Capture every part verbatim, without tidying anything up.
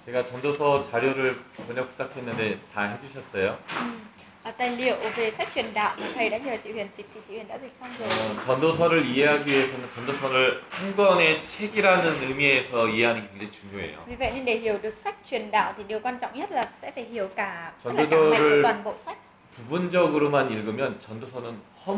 제가 전도서 자료를 번역 부탁했는데 다 해주셨어요? Ừm, à, tài liệu về sách truyền đạo mà thầy đã nhờ chị Huyền dịch thì chị Huyền đã dịch xong rồi. 어, 전도서를 이해하기 위해서는 전도서를 한 권의 책이라는 의미에서 이해하는 게 굉장히 중요해요. Vì vậy nên để hiểu được sách truyền đạo thì điều quan trọng nhất là sẽ phải hiểu cả tất cả cả mạch của 전도서를 toàn bộ sách. 부분적으로만 읽으면 전도서는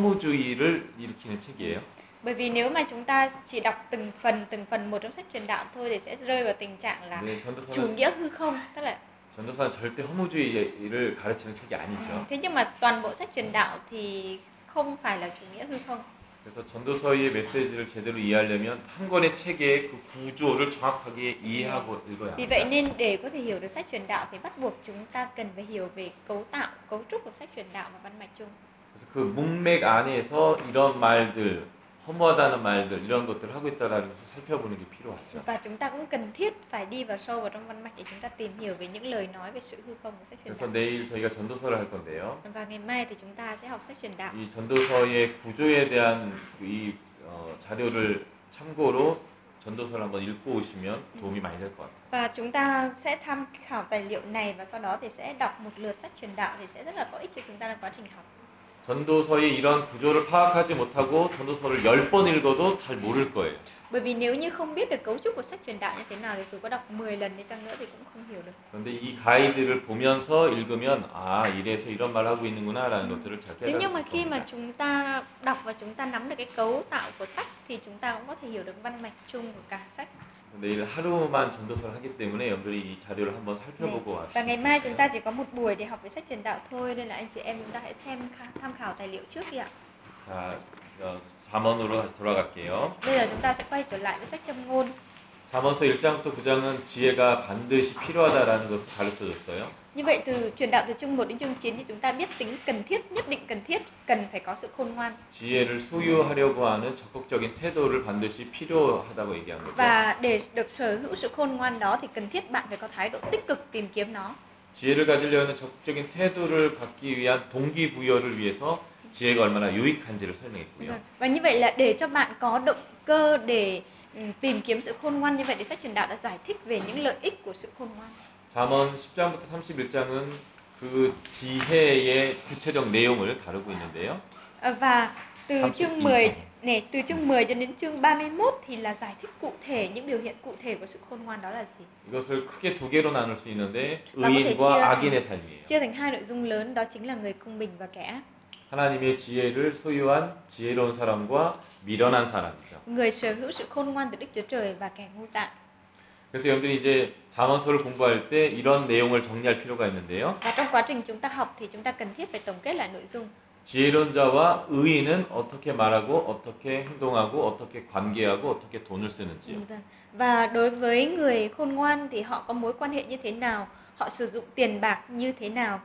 허무주의를 일으키는 책이에요. Bởi vì nếu mà chúng ta chỉ đọc từng phần từng phần một trong sách truyền đạo thôi thì sẽ rơi vào tình trạng là 네, chủ 전도서는 nghĩa hư không, tức là 전도서는 절대 허무주의를 가르치는 책이 아니죠. thế nhưng mà toàn bộ sách truyền đạo thì không phải là chủ nghĩa hư không. 그래서 전도서의 메시지를 제대로 이해하려면 한 권의 책의 그 구조를 정확하게 이해하고 읽어야 Vì vậy 합니다. nên để có thể hiểu được sách truyền đạo thì bắt buộc chúng ta cần phải hiểu về cấu tạo, cấu trúc của sách truyền đạo và văn mạch chung. 그래서 그 문맥 안에서 이런 말들, 허무하다는 말들 이런 것들을 하고 있다라는 것을 살펴보는 게 필요하죠. Và chúng ta cũng cần thiết phải đi vào sâu vào trong văn mạch để chúng ta tìm hiểu về những lời nói về sự hư không của sách truyền 그래서 đạo. 내일 저희가 전도서를 할 건데요. Và ngày mai thì chúng ta sẽ học sách truyền đạo. 이 전도서의 구조에 대한 이 어, 자료를 참고로 전도서를 한번 읽고 오시면 도움이 많이 될 것 같아요. Và chúng ta sẽ tham khảo tài liệu này và sau đó thì sẽ đọc một lượt sách truyền đạo thì sẽ rất là có ích cho chúng ta trong quá trình học. 전도서의 이런 구조를 파악하지 못하고 전도서를 열 번 읽어도 잘 모를 거예요. Bởi vì nếu như không biết được cấu trúc của sách truyền đạo như thế nào thì dù có đọc mười lần đi chăng nữa thì cũng không hiểu được. 그런데 이 가이드를 보면서 읽으면 아 이래서 이런 말 하고 있는구나라는 것들을 잘 Thế 깨달을 nhưng 수 mà 있을 khi mà 겁니다. chúng ta đọc và chúng ta nắm được cái cấu tạo của sách thì chúng ta cũng có thể hiểu được văn mạch chung của cả sách. 내일 하루만 전도서를 하기 때문에 여러분들이 이 자료를 한번 살펴보고 Và ngày 왔으면 mai chúng ta 좋겠어요. chỉ có một buổi để học về sách truyền đạo thôi nên là anh chị em chúng ta hãy xem tham khảo tài liệu trước đi ạ. 자, 어, 잠언으로 다시 돌아갈게요. Bây giờ chúng ta sẽ quay trở lại với sách Châm ngôn. 잠언서 일 장부터 구 장은 지혜가 반드시 필요하다라는 것을 가르쳐 줬어요. Như vậy từ truyền đạo từ chương một đến chương chín thì chúng ta biết tính cần thiết, nhất định cần thiết, cần phải có sự khôn ngoan. 지혜를 소유하려고 하는 적극적인 태도를 반드시 필요하다고 얘기한 거죠. Và để được sở hữu sự khôn ngoan đó thì cần thiết bạn phải có thái độ tích cực tìm kiếm nó. 지혜를 가지려는 적극적인 태도를 갖기 위한 동기부여를 위해서 지혜가 얼마나 유익한지를 설명했고요. Và như vậy là để cho bạn có động cơ để tìm kiếm sự khôn ngoan như vậy thì sách truyền đạo đã giải thích về những lợi ích của sự khôn ngoan. 잠언 십 장부터 삼십일 장은 그 지혜의 구체적 내용을 다루고 있는데요. Và từ chương mười 삼십일 장. này, từ chương mười cho đến chương ba mươi mốt thì là giải thích cụ thể những biểu hiện cụ thể của sự khôn ngoan đó là gì. 이것을 크게 두 개로 나눌 수 있는데 Và có thể 의인과 chia thành, 악인의 삶이에요. chia thành hai nội dung lớn, đó chính là người công bình và kẻ ác. 하나님의 지혜를 소유한 지혜로운 사람과 미련한 사람이죠. Người sở hữu sự khôn ngoan từ Đức Chúa Trời và kẻ ngu dại. 그래서 여러분들이 이제 잠언서를 공부할 때 이런 내용을 정리할 필요가 있는데요. Và trong quá trình chúng ta học thì chúng ta cần thiết phải tổng kết lại nội dung. 지혜로운 자와 의인은 어떻게 말하고 어떻게 행동하고 어떻게 관계하고 어떻게 돈을 쓰는지요. Và đối với người khôn ngoan thì họ có mối quan hệ như thế nào, họ sử dụng tiền bạc như thế nào.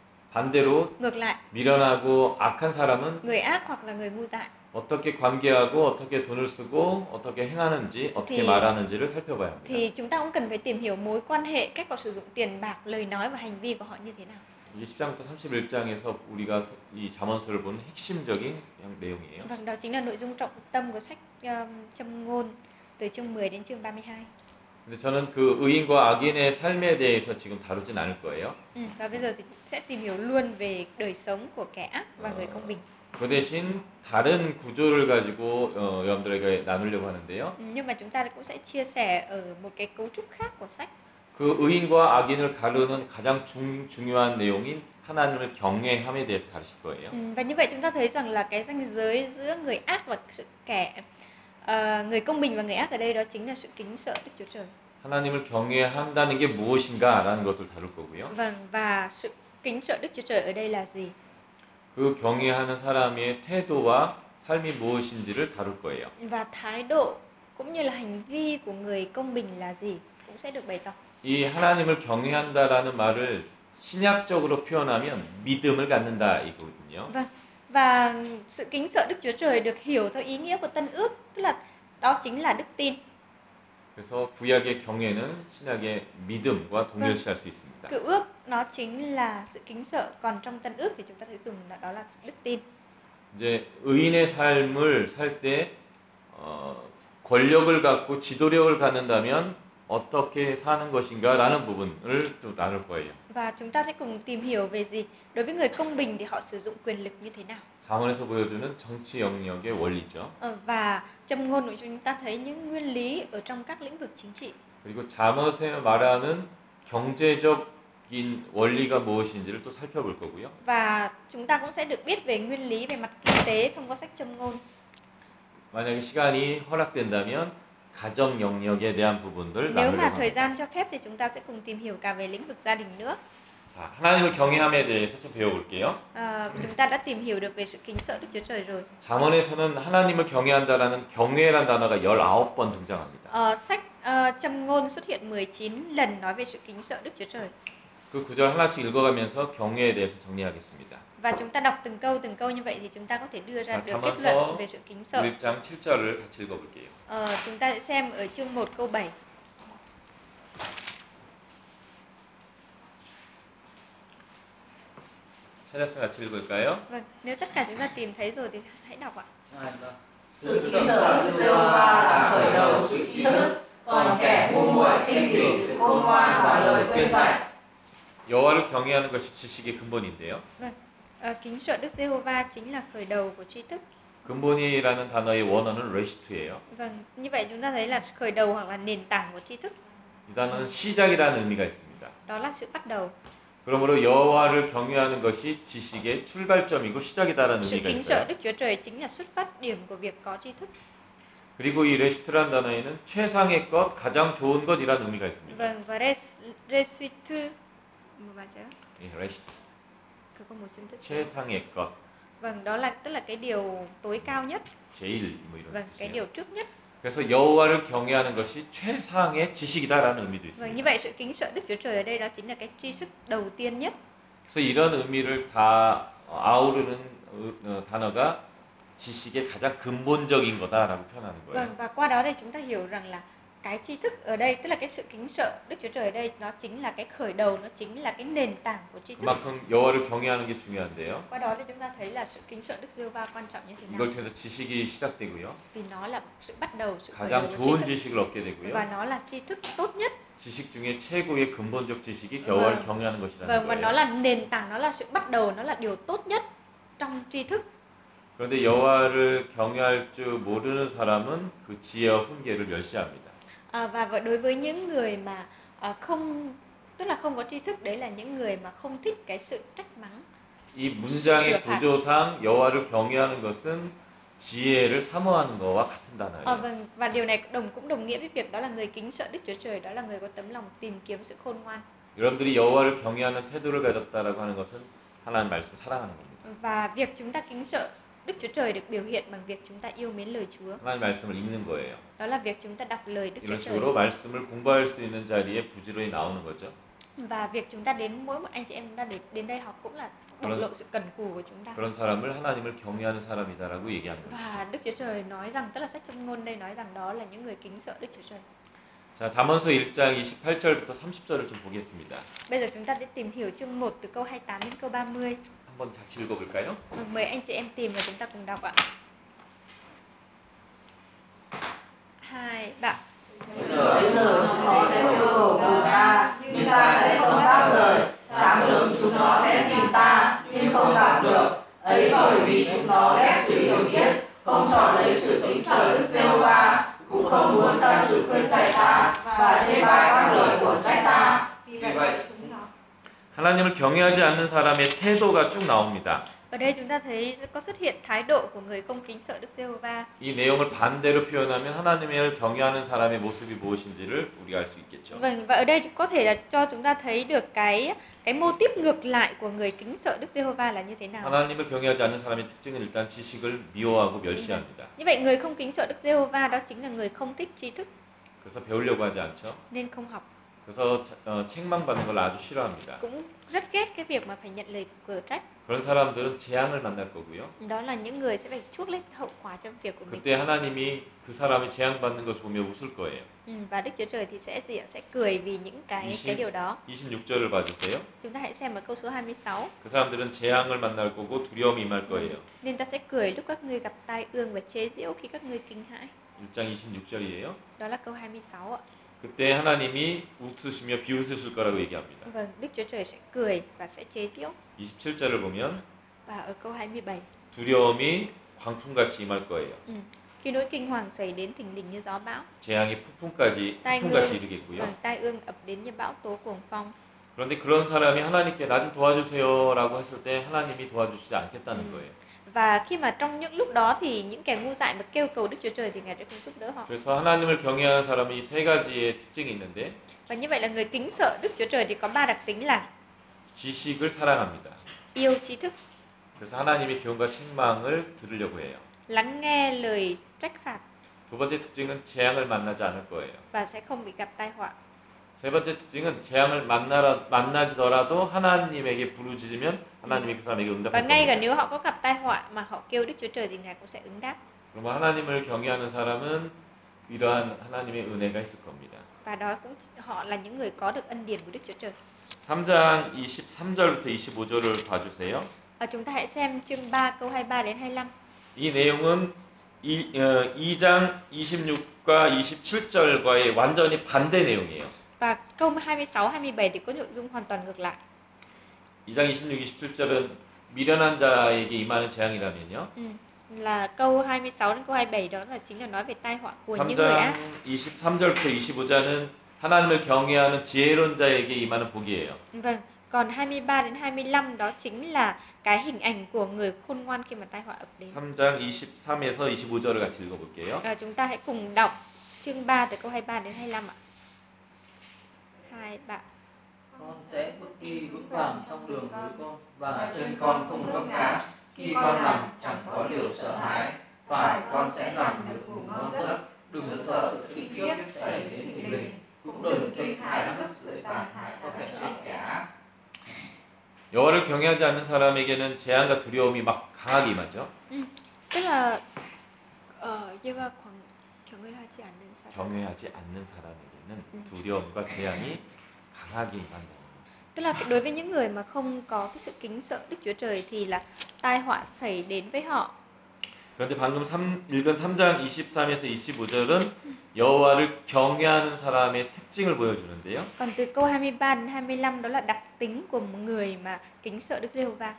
반대로 ngược lại, 미련하고 악한 사람은 người ác hoặc là người ngu dại 어떻게 관계하고 어떻게 돈을 쓰고 어떻게 행하는지 어떻게 thì, 말하는지를 살펴봐야 합니다. thì chúng ta cũng cần phải tìm hiểu mối quan hệ, cách họ sử dụng tiền bạc, lời nói và hành vi của họ như thế nào. 이게 십 장부터 삼십일 장에서 우리가 이 잠언서를 보는 핵심적인 내용이에요. Vâng, đó chính là nội dung trọng tâm của sách um, Châm ngôn từ chương mười đến chương ba mươi hai. 근데 저는 그 의인과 악인의 삶에 대해서 지금 다루진 않을 거예요. Ừ, và bây giờ thì sẽ tìm hiểu luôn về đời sống của kẻ ác và người công bình. 그 대신 다른 구조를 가지고 어, 여러분들에게 나누려고 하는데요. Ừ, nhưng mà chúng ta cũng sẽ chia sẻ ở một cái cấu trúc khác của sách. 그 의인과 악인을 가르는 가장 중, 중요한 내용인 하나님을 경외함에 대해서 가르칠 거예요. Ừ, và như vậy chúng ta thấy rằng là cái ranh giới giữa người ác và sự kẻ uh, người công bình và người ác ở đây đó chính là sự kính sợ Đức Chúa Trời. 하나님을 경외한다는 게 무엇인가라는 것을 다룰 거고요. Vâng, và sự kính sợ Đức Chúa Trời ở đây là gì? 그 경외하는 사람의 태도와 삶이 무엇인지를 다룰 거예요. Và thái độ cũng như là hành vi của người công bình là gì cũng sẽ được bày tỏ. 이 하나님을 경외한다라는 말을 신약적으로 표현하면 믿음을 갖는다 이거거든요. Vâng. Và sự kính sợ Đức Chúa Trời được hiểu theo ý nghĩa của Tân Ước, tức là đó chính là đức tin. 그래서 구약의 경외는 신약의 믿음과 동일시할 수 있습니다. Cựu ước nó chính là sự kính sợ, còn trong Tân Ước thì chúng ta sẽ dùng là đó là đức tin. 이제 의인의 삶을 살 때 어, 권력을 갖고 지도력을 갖는다면 어떻게 사는 것인가라는 부분을 또 나눌 거예요. Và chúng ta sẽ cùng tìm hiểu về gì? Đối với người công bình thì họ sử dụng quyền lực như thế nào? 잠언에서 보여주는 정치 영역의 원리죠. Ờ, và châm ngôn của chúng ta thấy những nguyên lý ở trong các lĩnh vực chính trị. 그리고 잠언에 말하는 경제적인 원리가 무엇인지를 또 살펴볼 거고요. Và chúng ta cũng sẽ được biết về nguyên lý về mặt kinh tế thông qua sách châm ngôn. 만약에 시간이 허락된다면 가정 영역에 대한 부분들 Nếu mà 나누려고 thời 합니다. gian cho phép thì chúng ta sẽ cùng tìm hiểu cả về lĩnh vực gia đình nữa. 자, 하나님을 경외함에 대해서 좀 배워볼게요. À, chúng ta đã tìm hiểu được về sự kính sợ Đức Chúa Trời rồi. 잠언에서는 하나님을 경외한다라는 경외란 단어가 열아홉 번 등장합니다. Ờ, sách ờ, châm ngôn xuất hiện mười chín lần nói về sự kính sợ Đức Chúa Trời. 그 구절 하나씩 읽어가면서 경외에 대해서 정리하겠습니다. Và chúng ta đọc từng câu từng câu như vậy thì chúng ta có thể đưa ra 자, được kết luận 잠언서 về sự kính sợ. 일 장 칠 절을 같이 읽어볼게요. Ờ, chúng ta sẽ xem ở chương một câu bảy. 찾아서 같이 읽을까요? Vâng, nếu tất cả chúng ta tìm thấy rồi thì hãy đọc ạ. Sự kính sợ Đức Giê-hô-va là khởi đầu sự trí thức, còn kẻ ngu muội khinh bỉ sự khôn ngoan và lời khuyên dạy. 여호와를 경외하는 것이 지식의 근본인데요. Vâng, ờ, kính sợ Đức Giê-hô-va chính là khởi đầu của tri thức. 근본이라는 단어의 원어는 레시트예요. Vâng, như vậy chúng ta thấy là khởi đầu hoặc là nền tảng của tri thức. 이 단어는 시작이라는 의미가 있습니다. Đó là sự bắt đầu. 그러므로 여호와를 경외하는 것이 지식의 출발점이고 시작이다라는 Sự 의미가 kính sợ 있어요. Đức Chúa Trời chính là xuất phát điểm của việc có tri thức. 그리고 이 레시트라는 단어에는 최상의 것, 가장 좋은 것이라는 의미가 있습니다. Vâng, và resuitu một bài chữ. 이 레시트, Cứ có một sinh thức. 최상의 것, Vâng, đó là tức là cái điều tối cao nhất. 제일 뭐 이런 Vâng, cái 뜻이에요. điều trước nhất. 그래서 여호와를 경외하는 것이 최상의 지식이다라는 의미도 Vâng, như 있습니다. vậy sự kính sợ Đức Chúa Trời ở đây đó chính là cái tri thức đầu tiên nhất. 그래서 이런 의미를 다 아우르는 단어가 지식의 가장 근본적인 거다라고 표현하는 거예요. Vâng, và qua đó thì chúng ta hiểu rằng là cái tri thức ở đây, tức là cái sự kính sợ Đức Chúa Trời ở đây, nó chính là cái khởi đầu, nó chính là cái nền tảng của tri thức. 그만큼 여호와를 경외하는 게 중요한데요. Qua đó thì chúng ta thấy là sự kính sợ Đức Giê-hô-va quan trọng như thế nào. 이걸 통해서 지식이 시작되고요. Vì nó là sự bắt đầu, sự khởi đầu 가장 của 좋은 tri thức. 지식을 얻게 되고요. Và nó là tri thức tốt nhất. 지식 중에 최고의 근본적 지식이 여호와를 Vâng. 경외하는 것이라는 Vâng, và nó 거예요. là nền tảng, nó là sự bắt đầu, nó là điều tốt nhất trong tri thức. 그런데 여호와를 경외할 줄 모르는 사람은 그 지혜와 훈계를 멸시합니다. À, và đối với những người mà à, không, tức là không có tri thức, đấy là những người mà không thích cái sự trách mắng. 이 문장의 구조상 여호와를 경외하는 것은 지혜를 사모하는 것과 같은 단어예요. À, vâng, và điều này đồng cũng đồng nghĩa với việc đó là người kính sợ Đức Chúa Trời, đó là người có tấm lòng tìm kiếm sự khôn ngoan. 여러분들이 여호와를 경외하는 태도를 가졌다라고 하는 것은 하나님 말씀 사랑하는 겁니다. Và việc chúng ta kính sợ Đức Chúa Trời được biểu hiện bằng việc chúng ta yêu mến lời Chúa. 하나님 말씀을 읽는 거예요. Đó là việc chúng ta đọc lời Đức Chúa 이런 Trời. 식으로 말씀을 공부할 수 있는 자리에 부지런히 나오는 거죠. Và việc chúng ta đến, mỗi một anh chị em chúng ta đến, đến đây học cũng là bộc lộ sự cần cù của chúng ta. 그런 사람을 하나님을 경외하는 사람이다라고 얘기하는 것이죠. Và Đức Chúa Trời nói rằng, tức là sách Châm ngôn đây nói rằng đó là những người kính sợ Đức Chúa Trời. 자, 잠언서 일 장 이십팔 절부터 삼십 절을 좀 보겠습니다. Bây giờ chúng ta sẽ tìm hiểu chương một từ câu hai mươi tám đến câu ba mươi. 한번 같이 읽어볼까요? Vâng, mời anh chị em tìm và chúng ta cùng đọc ạ. Hai, bạn. Bây giờ chúng nó sẽ yêu cầu từ ta, nhưng ta sẽ không đáp lời. Sáng sớm chúng nó sẽ tìm ta, nhưng không gặp được. Ấy bởi vì chúng nó ghét sự hiểu biết, không chọn lấy sự kính sợ Đức Giê-hô-va, cũng không muốn theo sự khuyên dạy ta, và chê bai các lời của trách ta. Vì vậy chúng nó. 하나님을 경외하지 않는 사람의 태도가 쭉 나옵니다. Ở đây chúng ta thấy có xuất hiện thái độ của người không kính sợ Đức Giê-hô-va. 이 내용을 반대로 표현하면 하나님을 경외하는 사람의 모습이 무엇인지를 우리가 알 수 있겠죠. Vâng, và ở đây có thể là cho chúng ta thấy được cái cái mô típ ngược lại của người kính sợ Đức Giê-hô-va là như thế nào. 하나님을 경외하지 않는 사람의 특징은 일단 지식을 미워하고 멸시합니다. Như vậy người không kính sợ Đức Giê-hô-va đó chính là người không thích tri thức. 그래서 배우려고 하지 않죠. Nên không học. 그래서 어, 책망받는 걸 아주 싫어합니다. Cũng rất ghét cái việc mà phải nhận lời cửa trách. 그런 사람들은 재앙을 만날 거고요. Đó là những người sẽ phải chuốc lấy hậu quả cho việc của mình. 그때 하나님이 그 사람이 재앙받는 것을 보며 웃을 거예요. Ừ, và Đức Chúa Trời thì sẽ gì ạ? Sẽ cười vì những cái cái điều đó. 이십육 절을 봐주세요. Chúng ta hãy xem ở câu số hai mươi sáu. 그 사람들은 재앙을 만날 거고 두려움이 임할 거예요. Nên ta sẽ cười lúc các ngươi gặp tai ương và chế giễu khi các ngươi kinh hãi. 일 장 이십육 절이에요. Đó là câu hai mươi sáu ạ. 그때 하나님이 웃으시며 비웃으실 거라고 얘기합니다. Vâng, Đức Chúa Trời sẽ cười và sẽ chế giễu. 이십칠 절을 보면 Và ở câu hai mươi bảy, 두려움이 광풍같이 임할 거예요. ừ. Khi nỗi kinh hoàng xảy đến thình lình như gió bão, 재앙이 폭풍까지 tai 폭풍같이 ương, 이르겠고요. vâng, tai ương ập đến như bão tố cuồng phong. 그런데 그런 사람이 하나님께 나 좀 도와주세요라고 했을 때 하나님이 도와주시지 않겠다는 음. 거예요. Và khi mà trong những lúc đó thì những kẻ ngu dại mà kêu cầu Đức Chúa Trời thì Ngài sẽ không giúp đỡ họ. 그래서 하나님을 경외하는 사람은 이 세 가지의 특징이 있는데 Và như vậy là người kính sợ Đức Chúa Trời thì có ba đặc tính là 지식을 사랑합니다. yêu trí thức, 그래서 하나님의 교훈과 책망을 들으려고 해요. lắng nghe lời trách phạt 두 번째 특징은 재앙을 만나지 않을 거예요. và sẽ không bị gặp tai họa. 세 번째 특징은 재앙을 만나라, 만나더라도 하나님에게 부르짖으면 하나님이 그 사람에게 Và 응답할 ngay cả 겁니다. nếu họ có gặp tai họa mà họ kêu Đức Chúa Trời thì Ngài cũng sẽ ứng đáp. 그러면 하나님을 경외하는 사람은 이러한 하나님의 은혜가 있을 겁니다. Và đó cũng họ là những người có được ân điển của Đức Chúa Trời. 삼 장 이십삼 절부터 이십오 절을 봐주세요. À, chúng ta hãy xem chương ba câu hai mươi ba đến hai mươi lăm. 이 내용은 이, 어, 이 장 이십육과 이십칠 절과의 완전히 반대 내용이에요. Và câu hai mươi sáu, hai mươi bảy thì có nội dung hoàn toàn ngược lại. 이 장 이십육, 이십칠 절은 미련한 자에게 임하는 재앙이라면요. Ừ. Là câu hai mươi sáu đến câu hai mươi bảy đó là chính là nói về tai họa của những người 삼 장 ác. 이십삼 절부터 이십오 절은 하나님을 경외하는 지혜로운 자에게 임하는 복이에요. Vâng, còn hai mươi ba đến hai mươi lăm đó chính là cái hình ảnh của người khôn ngoan khi mà tai họa ập đến. 삼 장 이십삼에서 이십오 절을 같이 읽어볼게요. À, chúng ta hãy cùng đọc chương ba từ câu hai mươi ba đến hai mươi lăm ạ. Hai bạn. Con sẽ bước đi vững vàng trong đường với con, và chân con không vấp ngã. Khi con nằm chẳng có điều sợ hãi, phải con sẽ nằm được ngủ ngon giấc. Đừng sợ sự kinh khiếp xảy đến thình lình, cũng đừng kinh hãi lúc sự tàn hại do kẻ ác kẻ ác. 여호와를 경외하지 않는 사람에게는 재앙과 두려움이 막 강하게 임하죠. Ừ. Tức là ờ Giê-hô-va khoảng 경외하지 않는 사람. 경외하지 않는 사람에게는 두려움과 재앙이 강하게 임한다. Tức là đối với những người mà không có cái sự kính sợ Đức Chúa Trời thì là tai họa xảy đến với họ. 그런데 방금 삼, 읽은 삼 장 이십삼에서 이십오 절은 여호와를 경외하는 사람의 특징을 보여주는데요. Còn từ câu hai mươi ba đến hai mươi lăm đó là đặc tính của một người mà kính sợ Đức Giê-hô-va.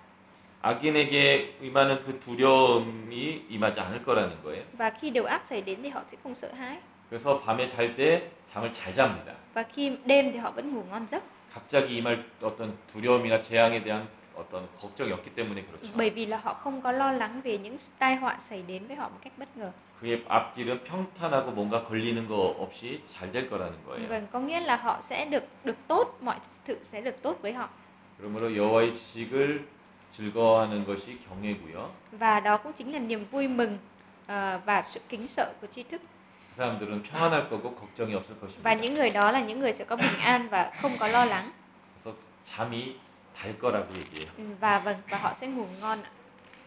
악인에게 임하는 그 두려움이 임하지 않을 거라는 거예요. Và khi điều ác xảy đến thì họ sẽ không sợ hãi. 그래서 밤에 잘 때 잠을 잘 잡니다. Và khi đêm thì họ vẫn ngủ ngon giấc. 갑자기 임할 어떤 두려움이나 재앙에 대한 어떤 걱정이 없기 때문에 그렇죠. Bởi vì là họ không có lo lắng về những tai họa xảy đến với họ một cách bất ngờ. 그의 앞길은 평탄하고 뭔가 걸리는 거 없이 잘 될 거라는 거예요. Vâng, có nghĩa là họ sẽ được được tốt, mọi sự sẽ được tốt với họ. 그러므로 여호와의 지식을 즐거워하는 것이 경외고요. Và đó cũng chính là niềm vui mừng uh, và sự kính sợ của tri thức. 그 사람들은 평안할 거고 걱정이 없을 것입니다. Và những người đó là những người sẽ có bình an và không có lo lắng. 그래서 잠이 달 거라고 얘기해요. Và vâng, và họ sẽ ngủ ngon ạ.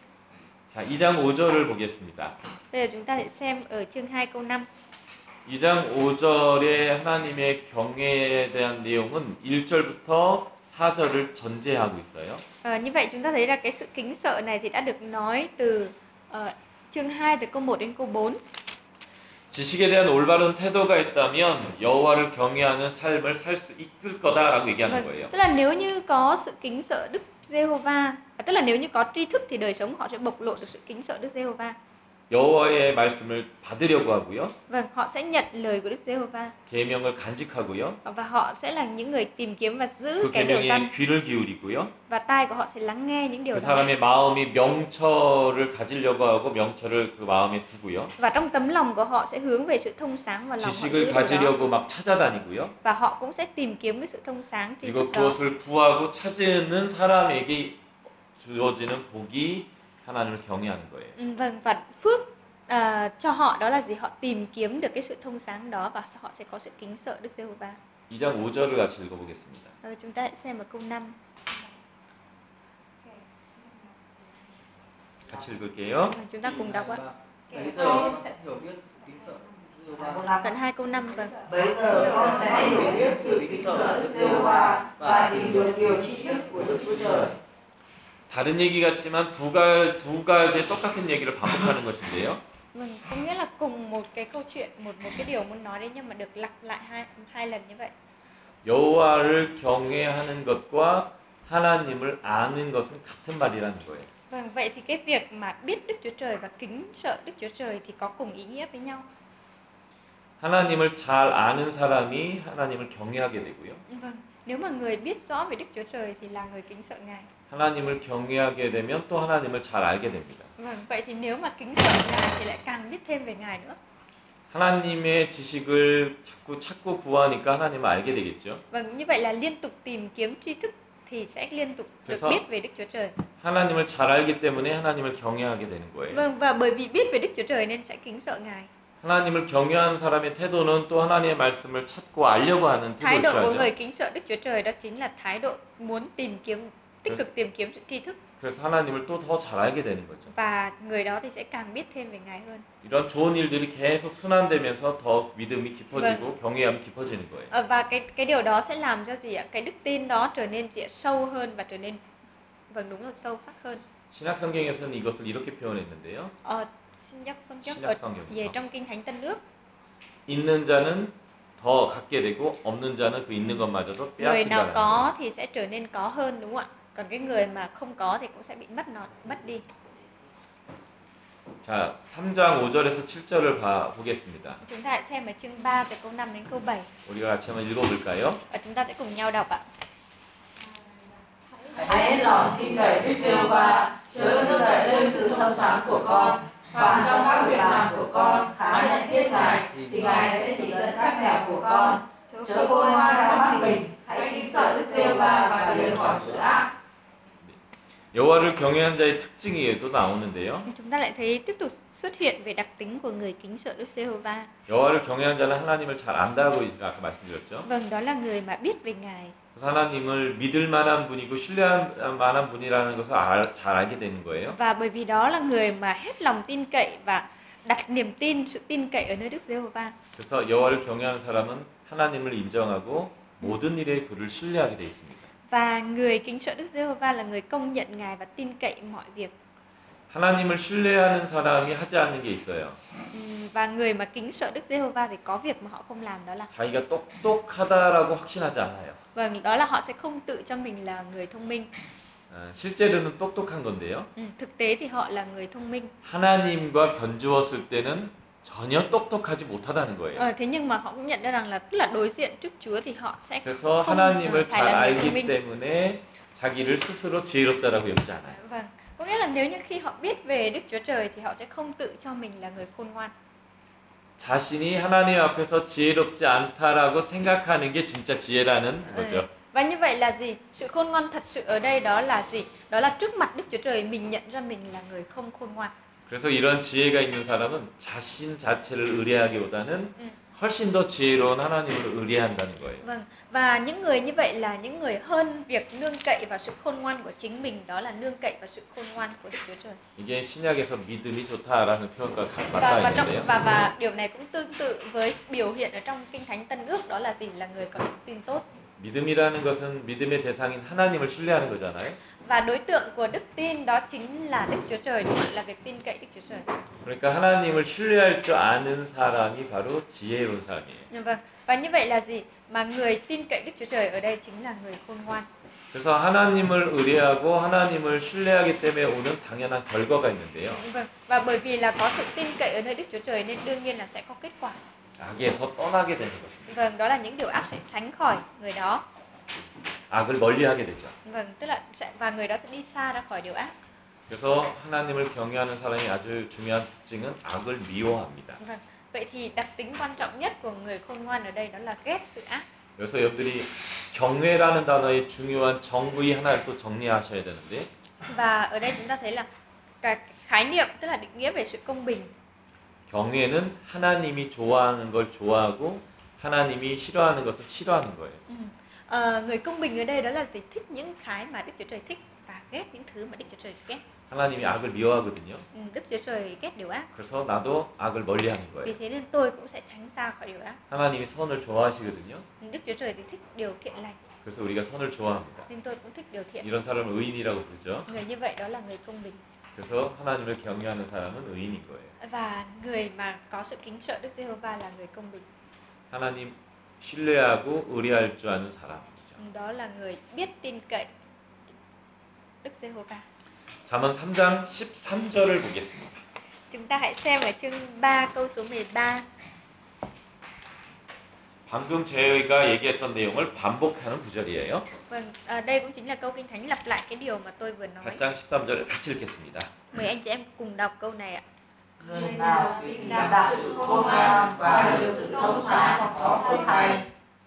자, 이 장 오 절을 보겠습니다. Bây giờ chúng ta sẽ xem ở chương hai câu năm. 이 장 오 절에 하나님의 경외에 대한 내용은 일 절부터 사 절을 전제하고 있어요. À, như vậy chúng ta thấy là cái sự kính sợ này thì đã được nói từ uh, chương hai từ câu một đến câu bốn. 지식에 대한 올바른 태도가 있다면 여호와를 경외하는 삶을 살 수 있을 거다라고 얘기하는 Vâng, 거예요. tức là nếu như có sự kính sợ Đức Giê-hô-va, à, tức là nếu như có tri thức thì đời sống họ sẽ bộc lộ được sự kính sợ Đức Giê-hô-va. 여호와의 말씀을 받으려고 하고요. Vâng, họ sẽ nhận lời của Đức Giê-hô-va. 계명을 간직하고요. Và họ sẽ là những người tìm kiếm và giữ 그 cái điều răn. 계명에 귀를 기울이고요. Và tai của họ sẽ lắng nghe những điều 그 đó. 사람의 마음이 명철을 가지려고 하고 명철을 그 마음에 두고요. Và trong tấm lòng của họ sẽ hướng về sự thông sáng và lòng họ giữ 지식을 điều đó. 가지려고 막 찾아다니고요. Và họ cũng sẽ tìm kiếm cái sự thông sáng tri 그리고 thức đó. 그것을 구하고 찾는 사람에게 주어지는 복이 하나님을 경외하는 거예요. Ừ, vâng, và phước à, cho họ đó là gì? Họ tìm kiếm được cái sự thông sáng đó và họ sẽ có sự kính sợ Đức Giê-hô-va. 이 장 오 절을 같이 읽어보겠습니다. Rồi chúng ta hãy xem ở câu năm. 같이 읽을게요. Chúng ta cùng đọc ạ. Bây giờ con sẽ hiểu biết kính sợ Đức Giê-hô-va. Đoạn hai câu năm, vâng. Bây giờ con sẽ hiểu biết sự kính sợ Đức Giê-hô-va và tìm được điều tri thức của Đức Chúa Trời. 다른 얘기 같지만 두, 가, 두 가지의 똑같은 얘기를 반복하는 것인데요. Vâng, có nghĩa là cùng một cái câu chuyện, một một cái điều muốn nói đấy nhưng mà được lặp lại hai hai lần như vậy. 여호와를 경외하는 것과 하나님을 아는 것은 같은 말이라는 거예요. Vâng, vậy thì cái việc mà biết Đức Chúa Trời và kính sợ Đức Chúa Trời thì có cùng ý nghĩa với nhau. 하나님을 잘 아는 사람이 하나님을 경외하게 되고요. Vâng, nếu mà người biết rõ về Đức Chúa Trời thì là người kính sợ Ngài. 하나님을 경외하게 되면 또 하나님을 잘 알게 됩니다. Vâng, vậy thì nếu mà kính sợ Ngài thì lại càng biết thêm về Ngài nữa. 하나님의 지식을 자꾸 찾고 구하니까 하나님을 알게 되겠죠. Vâng, như vậy là liên tục tìm kiếm tri thức thì sẽ liên tục được 그래서 biết về Đức Chúa Trời. 하나님을 잘 알기 때문에 하나님을 경외하게 되는 거예요. Vâng, và bởi vì biết về Đức Chúa Trời nên sẽ kính sợ Ngài. 하나님을 경외하는 사람의 태도는 또 하나님의 말씀을 찾고 알려고 하는 Thái 태도를 độ của 취하죠. người kính sợ Đức Chúa Trời đó chính là thái độ muốn tìm kiếm, tích cực tìm kiếm sự tri thức. 그래서 하나님을 또 더 잘 알게 되는 거죠. Và người đó thì sẽ càng biết thêm về Ngài hơn. 이런 좋은 일들이 계속 순환되면서 더 믿음이 깊어지고 경외함이 깊어지는 거예요. Ờ, và cái cái điều đó sẽ làm cho gì ạ? Cái đức tin đó trở nên gì ạ? Sâu hơn và trở nên vâng đúng rồi sâu sắc hơn. 신약 성경에서는 이것을 이렇게 표현했는데요. Ờ, xin nhắc xong trước 신약 ở 성경에서. về trong kinh thánh Tân Ước. 있는 자는 더 갖게 되고 없는 자는 그 있는 것마저도 Người nào 빼앗긴다는 có 거예요. thì sẽ trở nên có hơn đúng không ạ? Còn cái người mà không có thì cũng sẽ bị mất nó mất đi. 자, 삼 장 오 절에서 칠 절을 봐 보겠습니다. Chúng ta hãy xem ở chương ba từ câu năm đến câu bảy. 우리가 같이 한번 읽어 볼까요? Và chúng ta sẽ cùng nhau đọc ạ. Hãy hết lòng tin cậy Đức Giê-hô-va, chớ nương cậy nơi sự thông sáng của con. Phàm trong các việc làm của con khá nhận biết Ngài, thì Ngài sẽ chỉ dẫn các nẻo của con. Chớ khôn ngoan theo mắt mình, hãy kính sợ Đức Giê-hô-va và lìa khỏi sự ác. 여호와를 경외한 자의 특징이 또 나오는데요. Chúng ta lại thấy tiếp tục xuất hiện về đặc tính của người kính sợ Đức Giê-hô-va. 여호와를 경외한 자는 하나님을 잘 안다고 아까 말씀드렸죠. Vâng, đó là người mà biết về Ngài. 그래서 하나님을 믿을 만한 분이고 신뢰할 만한 분이라는 것을 알, 잘 알게 되는 거예요. Và bởi vì đó là người mà hết lòng tin cậy và đặt niềm tin, sự tin cậy ở nơi Đức Giê-hô-va. 그래서 여호와를 경외하는 사람은 하나님을 인정하고 모든 일에 그를 신뢰하게 돼 있습니다. Và người kính sợ Đức Giê-hô-va là người công nhận Ngài và tin cậy mọi việc. 하나님을 신뢰하는 사람이 하지 않는 게 있어요. Ừm, Và người mà kính sợ Đức Giê-hô-va thì có việc mà họ không làm, đó là 자기가 똑똑하다라고 확신하지 않아요. vâng, đó là họ sẽ không tự cho mình là người thông minh. 아, 실제로는 똑똑한 건데요. Ừ, thực tế thì họ là người thông minh. 하나님과 견주었을 때는 전혀 똑똑하지 못하다는 거예요. Ờ, thế nhưng mà họ cũng nhận ra rằng là tức là đối diện trước Chúa thì họ sẽ 그래서 không 하나님을 ờ, phải 잘 là người thông 알기 minh. 때문에 자기를 스스로 지혜롭다라고 여기지 않아요. Vâng, có nghĩa là nếu như khi họ biết về Đức Chúa Trời thì họ sẽ không tự cho mình là người khôn ngoan. 자신이 하나님 앞에서 지혜롭지 않다라고 생각하는 게 진짜 지혜라는 거죠. Ờ, Và như vậy là gì? Sự khôn ngoan thật sự ở đây đó là gì? Đó là trước mặt Đức Chúa Trời mình nhận ra mình là người không khôn ngoan. 그래서 이런 지혜가 있는 사람은 자신 자체를 의뢰하기보다는 Ừ. 훨씬 더 지혜로운 하나님을 의뢰한다는 거예요. Vâng, và những người như vậy là những người hơn việc nương cậy vào sự khôn ngoan của chính mình, đó là nương cậy vào sự khôn ngoan của Đức Chúa Trời. 이게 신약에서 믿음이 좋다라는 표현과 Và, 맞닿아 và, trong, 있는데요. và, và điều này cũng tương tự với biểu hiện ở trong Kinh Thánh Tân Ước, đó là gì? Là người có đức tin tốt. 믿음이라는 것은 믿음의 대상인 하나님을 신뢰하는 거잖아요. Và đối tượng của đức tin đó chính là Đức Chúa Trời, đúng không ạ? Là việc tin cậy Đức Chúa Trời. 그러니까 하나님을 신뢰할 줄 아는 사람이 바로 지혜로운 사람이에요. Vâng, và như vậy là gì? Mà người tin cậy Đức Chúa Trời ở đây chính là người khôn ngoan. 그래서 하나님을 의뢰하고 하나님을 신뢰하기 때문에 오는 당연한 결과가 있는데요. Vâng, và bởi vì là có sự tin cậy ở nơi Đức Chúa Trời nên đương nhiên là sẽ có kết quả. 악에서 떠나게 되는 것입니다. Vâng, đó là những điều ác sẽ tránh khỏi người đó. 악을 멀리하게 되죠. Vâng, tức là sẽ, và người đó sẽ đi xa ra khỏi điều ác. 그래서 하나님을 경외하는 사람이 아주 중요한 특징은 악을 미워합니다. Vâng, vậy thì đặc tính quan trọng nhất của người khôn ngoan ở đây đó là ghét sự ác. 그래서 여러분들이 경외라는 단어의 중요한 정의 하나를 또 정리하셔야 되는데 Và ở đây chúng ta thấy là cả khái niệm tức là định nghĩa về sự công bình. 경외는 하나님이 좋아하는 걸 좋아하고 하나님이 싫어하는 것을 싫어하는 거예요. Ừ. Ờ, người công bình ở đây đó là gì? Thích những cái mà Đức Chúa Trời thích và ghét những thứ mà Đức Chúa Trời ghét. 하나님이 악을 미워하거든요. Ừ, Đức Chúa Trời ghét điều ác. 그래서 나도 악을 멀리하는 Vì 거예요. thế nên tôi cũng sẽ tránh xa khỏi điều ác. 하나님이 선을 좋아하시거든요. Ừ, Đức Chúa Trời thì thích điều thiện lành. 그래서 우리가 선을 좋아합니다. Nên tôi cũng thích điều thiện. 이런 사람을 의인이라고 부르죠. Người như vậy đó là người công bình. 그래서 하나님을 경외하는 사람은 의인인 거예요. Và người mà có sự kính sợ Đức Giê-hô-va là người công bình. 하나님 신뢰하고 의뢰할 줄 아는 사람이죠. Đó là người biết tin cậy Đức Giê-hô-va. 잠언 삼 장 십삼 절을 보겠습니다. Chúng ta hãy xem ở chương ba câu số mười ba. 방금 저희가 얘기했던 내용을 반복하는 구절이에요. Vâng, à, đây cũng chính là câu Kinh Thánh lặp lại cái điều mà tôi vừa nói. 팔 장 십삼 절을 같이 읽겠습니다. Mời anh chị em cùng đọc câu này ạ. Người nào tìm đạt sự khôn ngoan và được sự thông sáng có phước thay.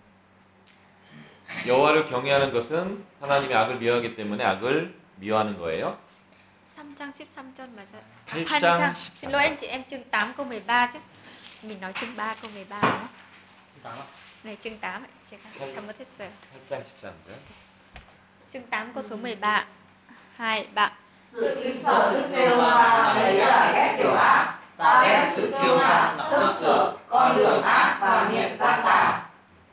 여호와를 경외하는 것은 하나님의 악을 미워하기 때문에 악을 미워하는 거예요. 삼 trang 십삼 절 mà sao? 팔 팔 장 trang. 십삼 Xin lỗi anh chị em, chương tám câu mười ba chứ. Mình nói chương ba câu mười ba đúng không? Này chương tám ạ, 제가 잘못했어요. 팔 장 십삼 절. chương tám câu số mười ba. Hai bạn. Sự kính sợ Đức Giê-hô-va ấy là ghét điều ác, ta ghét sự kiêu ngạo, xấp sở, con đường ác và miệng gian tà.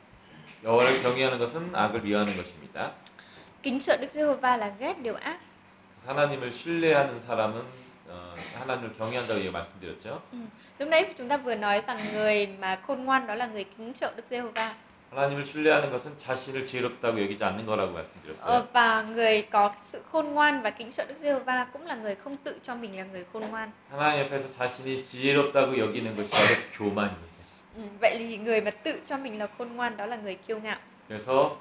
여호와를 경외하는 것은 악을 미워하는 것입니다. Kính sợ Đức Giê-hô-va là ghét điều ác. 하나님을 신뢰하는 사람은 어, 하나님을 경외한다고 얘기 말씀드렸죠. Ừ. Lúc nãy chúng ta vừa nói rằng người mà khôn ngoan đó là người kính sợ Đức Giê-hô-va. 하나님을 신뢰하는 것은 자신을 지혜롭다고 여기지 않는 거라고 말씀드렸어요. Ờ, và người có sự khôn ngoan và kính sợ Đức Giê-hô-va cũng là người không tự cho mình là người khôn ngoan. 하나님 앞에서 자신이 지혜롭다고 여기는 것이 바로 교만이에요. Ừ, vậy thì người mà tự cho mình là khôn ngoan đó là người kiêu ngạo. 그래서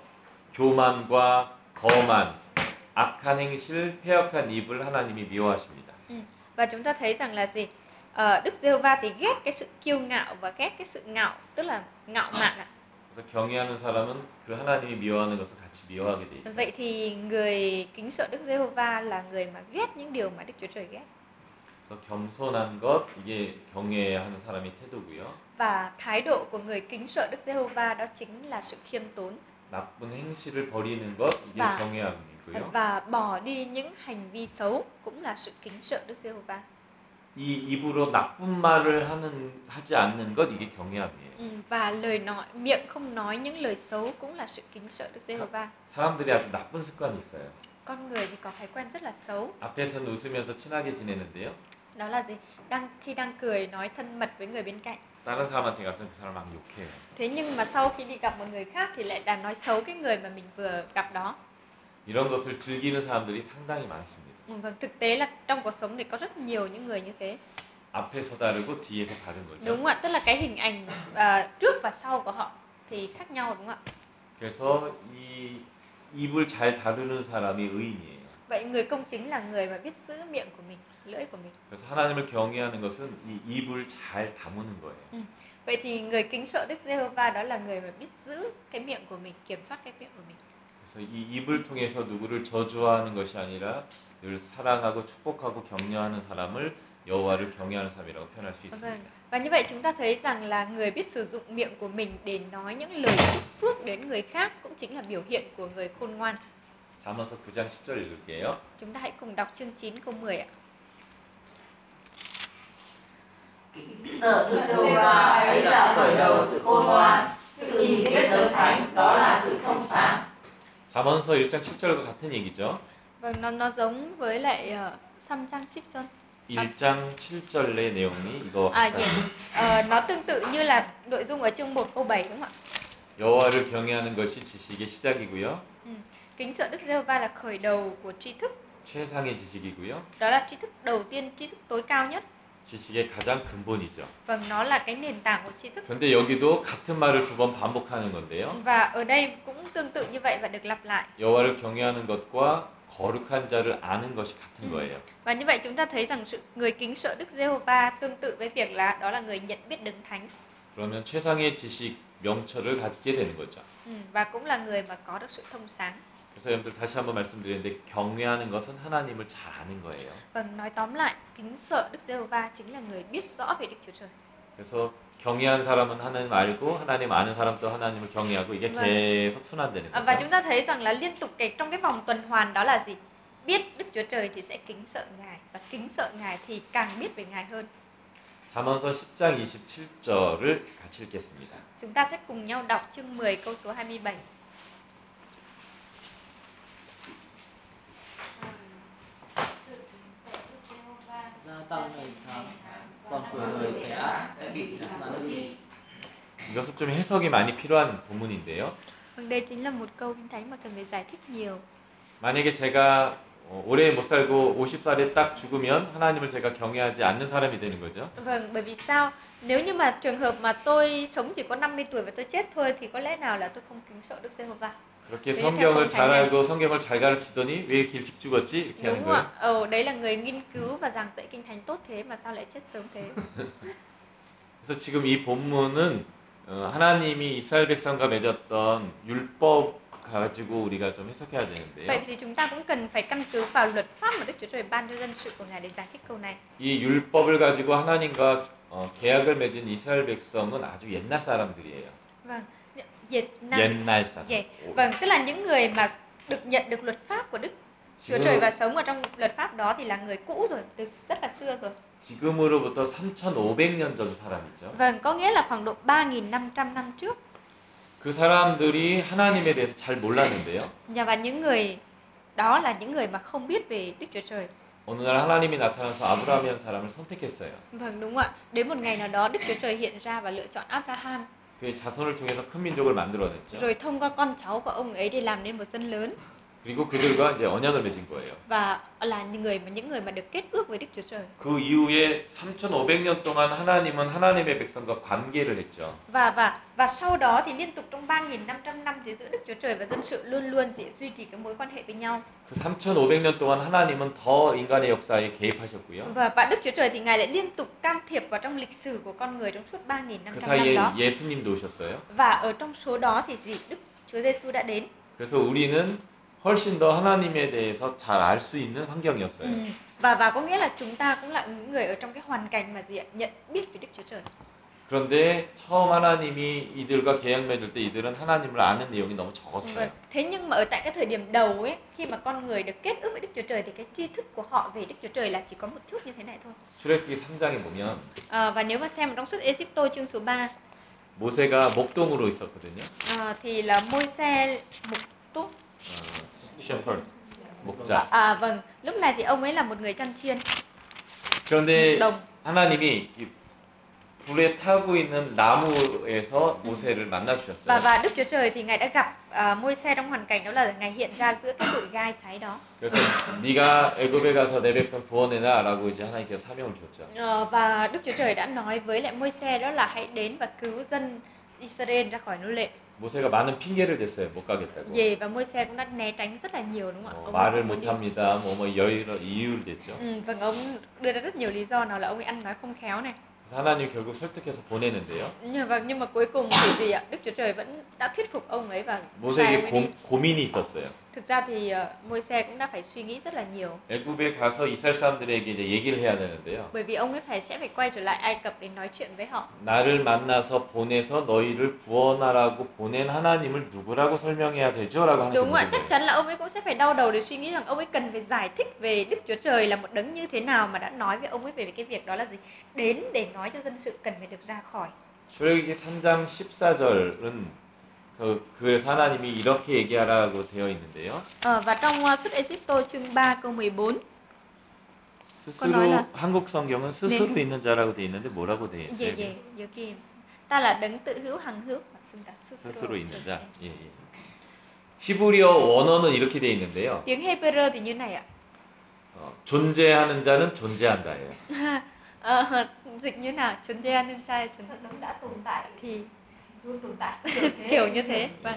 교만과 거만, 악한 행실, 패역한 입을 하나님이 미워하십니다. Ừ. Và chúng ta thấy rằng là gì? Ờ, Đức Giê-hô-va thì ghét cái sự kiêu ngạo và ghét cái sự ngạo, tức là ngạo mạn ạ. 그래서 경외하는 사람은 그 하나님이 미워하는 것을 같이 미워하게 돼 있어요. Vậy thì người kính sợ Đức Giê-hô-va là người mà ghét những điều mà Đức Chúa Trời ghét. 그래서 겸손한 것 이게 경외하는 사람의 태도고요. Và thái độ của người kính sợ Đức Giê-hô-va đó chính là sự khiêm tốn. 나쁜 행실을 버리는 것 이게 và, 경외함이고요. và bỏ đi những hành vi xấu cũng là sự kính sợ Đức Giê-hô-va. 이 입으로 나쁜 말을 하는 하지 않는 것 이게 경외함이에요. Ừ, và lời nói miệng không nói những lời xấu cũng là sự kính sợ Đức Giê-hô-va. 사람들이 아주 나쁜 습관이 있어요. Con người thì có thói quen rất là xấu. 앞에서는 웃으면서 친하게 지내는데요. Đó là gì? Đang khi đang cười nói thân mật với người bên cạnh. 다른 사람한테 가서 그 사람 막 욕해요. Thế nhưng mà sau khi đi gặp một người khác thì lại đã nói xấu cái người mà mình vừa gặp đó. 이런 것을 즐기는 사람들이 상당히 많습니다. Ừ, vâng, thực tế là trong cuộc sống thì có rất nhiều những người như thế. 앞에서 다르고 뒤에서 다른 거죠. Đúng ạ, tức là cái hình ảnh à, trước và sau của họ thì khác nhau đúng không ạ? 그래서 이 입을 잘 다루는 사람이 의인이에요. Vậy người công chính là người mà biết giữ miệng của mình, lưỡi của mình. 그래서 하나님을 경외하는 것은 이 입을 잘 다무는 거예요. Ừ. Vậy thì người kính sợ Đức Giê-hô-va đó là người mà biết giữ cái miệng của mình, kiểm soát cái miệng của mình. 그래서 이 입을 통해서 누구를 저주하는 것이 아니라 늘 사랑하고 축복하고 격려하는 사람을 여호와를 경외하는 사람이라고 표현할 수 있습니다. Vâng. Và như vậy chúng ta thấy rằng là người biết sử dụng miệng của mình để nói những lời chúc phước đến người khác cũng chính là biểu hiện của người khôn ngoan. 잠언서 구 장 십 절 읽을게요. Chúng ta hãy cùng đọc chương chín câu mười ạ. Kính sợ Đức Giê-hô-va ấy là khởi đầu sự khôn ngoan, sự nhìn biết đấng thánh đó là sự thông sáng. 잠언서 일 장 칠 절과 같은 얘기죠. Vâng, nó nó giống với lại uh, 삼 trang 십절. 일 장 칠 절의 내용이 이거 À, 같다. yeah. ờ, nó tương tự như là nội dung ở chương một câu bảy đúng không ạ? 여호와를 경외하는 것이 지식의 시작이고요. Ừ. Kính sợ Đức Giê-hô-va là khởi đầu của tri thức. 최상의 지식이고요. Đó là tri thức đầu tiên, tri thức tối cao nhất. 지식의 가장 근본이죠. Vâng, nó là cái nền tảng của tri thức. 그런데 여기도 같은 말을 두 번 반복하는 건데요. Và ở đây cũng tương tự như vậy và được lặp lại. 여호와를 경외하는 것과 거룩한 자를 아는 것이 같은 Ừ. 거예요. Và như vậy chúng ta thấy rằng sự người kính sợ Đức Giê-hô-va tương tự với việc là đó là người nhận biết đấng thánh. 그러면 최상의 지식 명철을 갖게 되는 거죠. Ừ. Và cũng là người mà có được sự thông sáng. 그래서 여러분들 다시 한번 말씀드리는데 경외하는 것은 하나님을 잘 아는 거예요. Vâng, nói tóm lại, kính sợ Đức Giê-hô-va chính là người biết rõ về Đức Chúa Trời. 그래서 경외하는 사람은 하나님 알고 하나님 아는 사람도 하나님을 경외하고 이게 Vâng. 계속 순환되는 À, và 거죠. chúng ta thấy rằng là liên tục cái trong cái vòng tuần hoàn đó là gì? Biết Đức Chúa Trời thì sẽ kính sợ Ngài, và kính sợ Ngài thì càng biết về Ngài hơn. 잠언서 십 장 이십칠 절을 같이 읽겠습니다. Chúng ta sẽ cùng nhau đọc chương mười câu số hai mươi bảy. tâm ngày tháng, còn của người kẻ ác sẽ bị trả nước đi. 이것은 좀 해석이 많이 필요한 본문인데요. Vâng, đây chính là một câu kinh thánh mà cần phải giải thích nhiều. 만약에 제가 어, 오래 못 살고 오십 살에 딱 죽으면 하나님을 제가 경외하지 않는 사람이 되는 거죠. Vâng, bởi vì sao? Nếu như mà trường hợp mà tôi sống chỉ có năm mươi tuổi và tôi chết thôi thì có lẽ nào là tôi không kính sợ Đức Giê-hô-va. 그렇게 Đấy, theo 성경을 câu 잘 thánh này. 알고 성경을 잘 가르치더니 왜 이렇게 일찍 죽었지? 이렇게 하는 Đúng 거예요. ạ. Ồ, đấy là người nghiên cứu và giảng dạy kinh thánh tốt thế mà sao lại chết sớm thế? 그래서 지금 이 본문은 어, 하나님이 이스라엘 백성과 맺었던 율법 가지고 우리가 좀 해석해야 되는데요. Vậy thì chúng ta cũng cần phải căn cứ vào luật pháp mà Đức Chúa Trời ban cho dân sự của Ngài để giải thích câu này. 이 율법을 가지고 하나님과 어, 계약을 맺은 이스라엘 백성은 아주 옛날 사람들이에요. Vâng, Việt Nam. 옛날 사람. Yeah. Vâng, tức là những người mà được nhận được luật pháp của Đức Chúa Trời và sống ở trong luật pháp đó thì là người cũ rồi, từ rất là xưa rồi. 지금으로부터 삼천오백 년 전 사람이죠. Vâng, có nghĩa là khoảng độ ba nghìn năm trăm năm trước. 그 사람들이 하나님에 대해서 잘 몰랐는데요. Và những người đó là những người mà không biết về Đức Chúa Trời. 어느 날 하나님이 나타나서 아브라함이라는 사람을 선택했어요. Vâng, đúng ạ. Đến một ngày nào đó Đức Chúa Trời hiện ra và lựa chọn Abraham. 그의 자손을 통해서 큰 민족을 만들어냈죠. Rồi thông qua con cháu của ông ấy để làm nên một dân lớn. 그리고 그들과 이제 언약을 맺은 거예요. Và là những người mà những người mà được kết ước với Đức Chúa Trời. 그 이후에 삼천오백 년 동안 하나님은 하나님의 백성과 관계를 했죠. Và và và sau đó thì liên tục trong ba nghìn năm trăm năm thì giữa Đức Chúa Trời và dân sự luôn luôn duy trì cái mối quan hệ với nhau. 그 삼천오백 년 동안 하나님은 더 인간의 역사에 개입하셨고요. Và và Đức Chúa Trời thì Ngài lại liên tục can thiệp vào trong lịch sử của con người trong suốt ba nghìn năm 그 trăm năm 사이에 đó. 예수님도 오셨어요. Và ở trong số đó thì gì? Đức Chúa Giêsu đã đến. 그래서 우리는 훨씬 더 하나님에 대해서 잘 알 수 있는 환경이었어요. Ừ. Và và có nghĩa là chúng ta cũng là những người ở trong cái hoàn cảnh mà gì ạ? Nhận biết về Đức Chúa Trời. 그런데 처음 하나님이 이들과 계약 맺을 때 이들은 하나님을 아는 내용이 너무 적었어요. Vâng. Thế nhưng mà ở tại cái thời điểm đầu ấy, khi mà con người được kết ước với Đức Chúa Trời thì cái tri thức của họ về Đức Chúa Trời là chỉ có một chút như thế này thôi. 출애굽기 삼 장에 보면 À, và nếu mà xem trong sách Ê-díp-tô chương số ba, 모세가 목동으로 있었거든요. à, thì là Môi-se mục túc. 어, shepherd, 목자. À, à, vâng, lúc này thì ông ấy là một người chăn chiên. 그런데 đồng. 하나님이 이 불에 타고 있는 나무에서 모세를 만나 Và 주셨어요. và Đức Chúa Trời thì Ngài đã gặp à, Môi-se trong hoàn cảnh đó là Ngài hiện ra giữa cái bụi gai cháy đó. 그래서 네가 애굽에 가서 내 백성 구원해라라고 이제 하나님께서 사명을 줬죠. Ờ, và Đức Chúa Trời đã nói với lại Môi-se đó là hãy đến và cứu dân Israel ra khỏi nô lệ. 모세가 많은 핑계를 댔어요. 못 가겠다고. Về và Môi-se cũng đã né tránh rất là nhiều đúng không ạ? 어, Ông ấy 말을 không muốn 못 đi. 합니다. 뭐뭐 여러 이유를 댔죠. Ừ, vâng, ông đưa ra rất nhiều lý do, nào là ông ấy ăn nói không khéo này. 그래서 하나님 결국 설득해서 보내는데요. Nhưng vâng, nhưng mà cuối cùng thì gì ạ? Đức Chúa Trời vẫn đã thuyết phục ông ấy và sai ông 모세에게 ấy đi. 고, 고민이 있었어요. Thực ra thì uh, Môi-se cũng đã phải suy nghĩ rất là nhiều. 애굽에 가서 이스라엘 사람들에게 이제 얘기를 해야 되는데요. Bởi vì ông ấy phải sẽ phải quay trở lại Ai Cập để nói chuyện với họ. 나를 만나서 보내서 너희를 구원하라고 보낸 하나님을 누구라고 설명해야 되죠?라고 하는 Đúng ạ, 거예요. chắc chắn là ông ấy cũng sẽ phải đau đầu để suy nghĩ rằng ông ấy cần phải giải thích về Đức Chúa Trời là một đấng như thế nào mà đã nói với ông ấy về cái việc đó là gì? Đến để nói cho dân sự cần phải được ra khỏi. 출애굽기 삼 장 십사 절은 그, 그래서 하나님이 이렇게 얘기하라고 되어 있는데요. Ờ, và trong uh, suất Ê-díp-tô chương ba câu mười bốn. 스스로 là- 한국 성경은 스스로 있는 자라고 되어 있는데 뭐라고 되어 Về 있어요? về 여기 ta là đấng tự hữu hằng hữu mà xưng cả 스스로 있는 trời. 자. 예, 예. 히브리어 원어는 이렇게 되어 있는데요. Tiếng Hebrew thì như này ạ. 어, 존재하는 자는 존재한다예요. Ờ, dịch như nào? Chấn gia nên trai chấn đã tồn tại thì luôn tồn tại. Kiểu như thế. Vâng.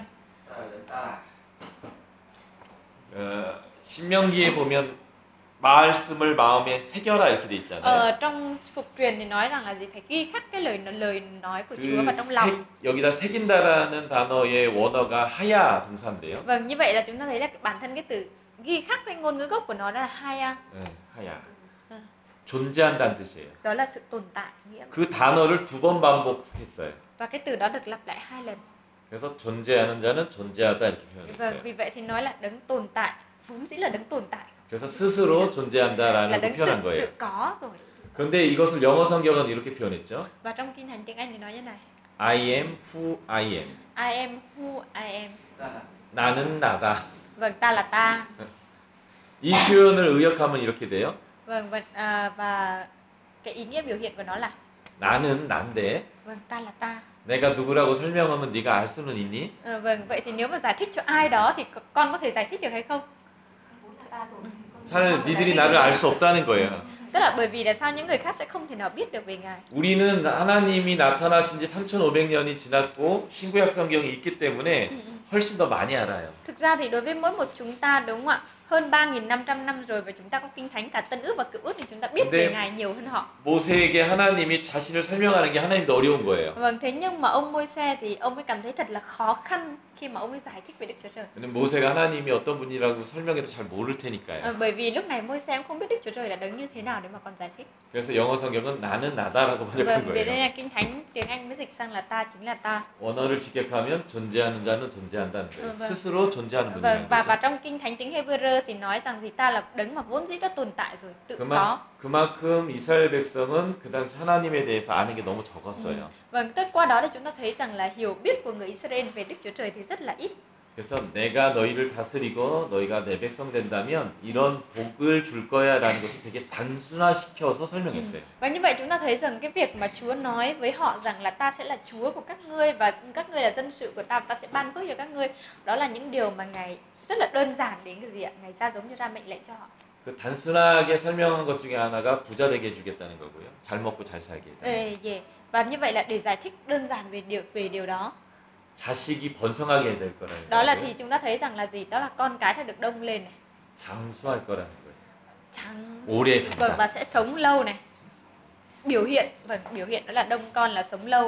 어, 신명기에 보면 말씀을 마음에 새겨라 이렇게 돼 있잖아요. Ờ, trong phục truyền thì nói rằng là gì? Phải ghi khắc cái lời lời nói của Chúa 그 vào trong 새, lòng. 여기다 새긴다라는 단어의 원어가 하야 동사인데요. Vâng, như vậy là chúng ta thấy là bản thân cái từ ghi khắc cái ngôn ngữ gốc của nó là haya. 네, 하야. 아. 존재한다는 뜻이에요. Đó là sự tồn tại nghĩa. 그 단어를 두 번 반복했어요. Và cái từ đó được lặp lại hai lần. 그래서 존재하는 자는 존재하다 이렇게 Vâng, 표현했어요. vì vậy thì nói là đấng tồn tại, vốn dĩ là đấng tồn tại. 그래서 스스로 là 존재한다라는 đấng 표현한 tự, 거예요. tự có rồi. 그런데 이것을 영어 성경은 이렇게 표현했죠. Và trong kinh thánh tiếng Anh thì nói như này. I am who I am. I am who I am. 나는 나다. Vâng, ta là ta. 이 표현을 의역하면 이렇게 돼요. Vâng, vâng à, và cái ý nghĩa biểu hiện của nó là 나는 난데 vâng, ta là ta. 내가 누구라고 설명하면 네가 알 수는 있니? Ờ, vâng, vậy thì nếu mà giải thích cho ai đó thì c- con có thể giải thích được hay không? 사실 니들이 나를 알 수 없다는 거예요. Tức là bởi vì là sao những người khác sẽ không thể nào biết được về Ngài. 우리는 하나님이 나타나신 지 삼천오백 년이 지났고 신구약 성경이 있기 때문에 Ừ, ừ. 훨씬 더 많이 알아요. Thực ra thì đối với mỗi một chúng ta, đúng không ạ? Hơn ba nghìn năm trăm năm rồi và chúng ta có kinh thánh cả Tân ước và Cựu ước thì chúng ta biết về 근데 Ngài nhiều hơn họ. 모세에게 하나님이 자신을 설명하는 게 하나님도 어려운 거예요. Vâng, thế nhưng mà ông Môi-se thì ông ấy cảm thấy thật là khó khăn khi mà ông ấy giải thích về Đức Chúa Trời. 근데 모세가 하나님이 어떤 분이라고 설명해도 잘 모를 테니까요. Ờ, bởi vì lúc này Môi-se cũng không biết Đức Chúa Trời là đấng như thế nào để mà còn giải thích. 그래서 영어 성경은 나는 나다라고 번역한 Vâng, vì đây 거예요. là kinh thánh tiếng Anh mới dịch sang là ta chính là ta. 원어를 직역하면 존재하는 자는 존재한다는 거예요. 어, vâng. 스스로 존재하는 Vâng, 분이라는 và và 거죠. trong kinh thánh tiếng Hebrew thì nói rằng gì ta là đấng mà vốn dĩ đã tồn tại rồi, tự 그만, có. 그만큼 이스라엘 백성은 그 당시 하나님에 대해서 아는 게 너무 적었어요. Ừ. Vâng, tức qua đó thì chúng ta thấy rằng là hiểu biết của người Israel về Đức Chúa Trời thì rất là ít. 그래서 내가 너희를 다스리고 너희가 내 백성 된다면 이런 복을 줄 거야라는 것을 되게 단순화시켜서 설명했어요. Và như vậy chúng ta thấy rằng cái việc mà Chúa nói với họ rằng là ta sẽ là Chúa của các ngươi và các ngươi là dân sự của ta, và ta sẽ ban phước cho các ngươi, đó là những điều mà Ngài rất là đơn giản đến cái gì ạ? Ngài ra giống như ra mệnh lệnh cho họ. 그 단순하게 설명한 것 중에 하나가 부자 되게 해주겠다는 거고요. 잘 먹고 잘 살게 해주는 Ê, yeah. Và như vậy là để giải thích đơn giản về điều về điều đó. 자식이 번성하게 될 거라는 Đó là 거고요. thì chúng ta thấy rằng là gì? Đó là con cái đã được đông lên này. 장수할 거라는 거예요. Trắng. 오래 산다. Vâng, và sẽ sống lâu này. Biểu hiện, vâng, biểu hiện đó là đông con là sống lâu.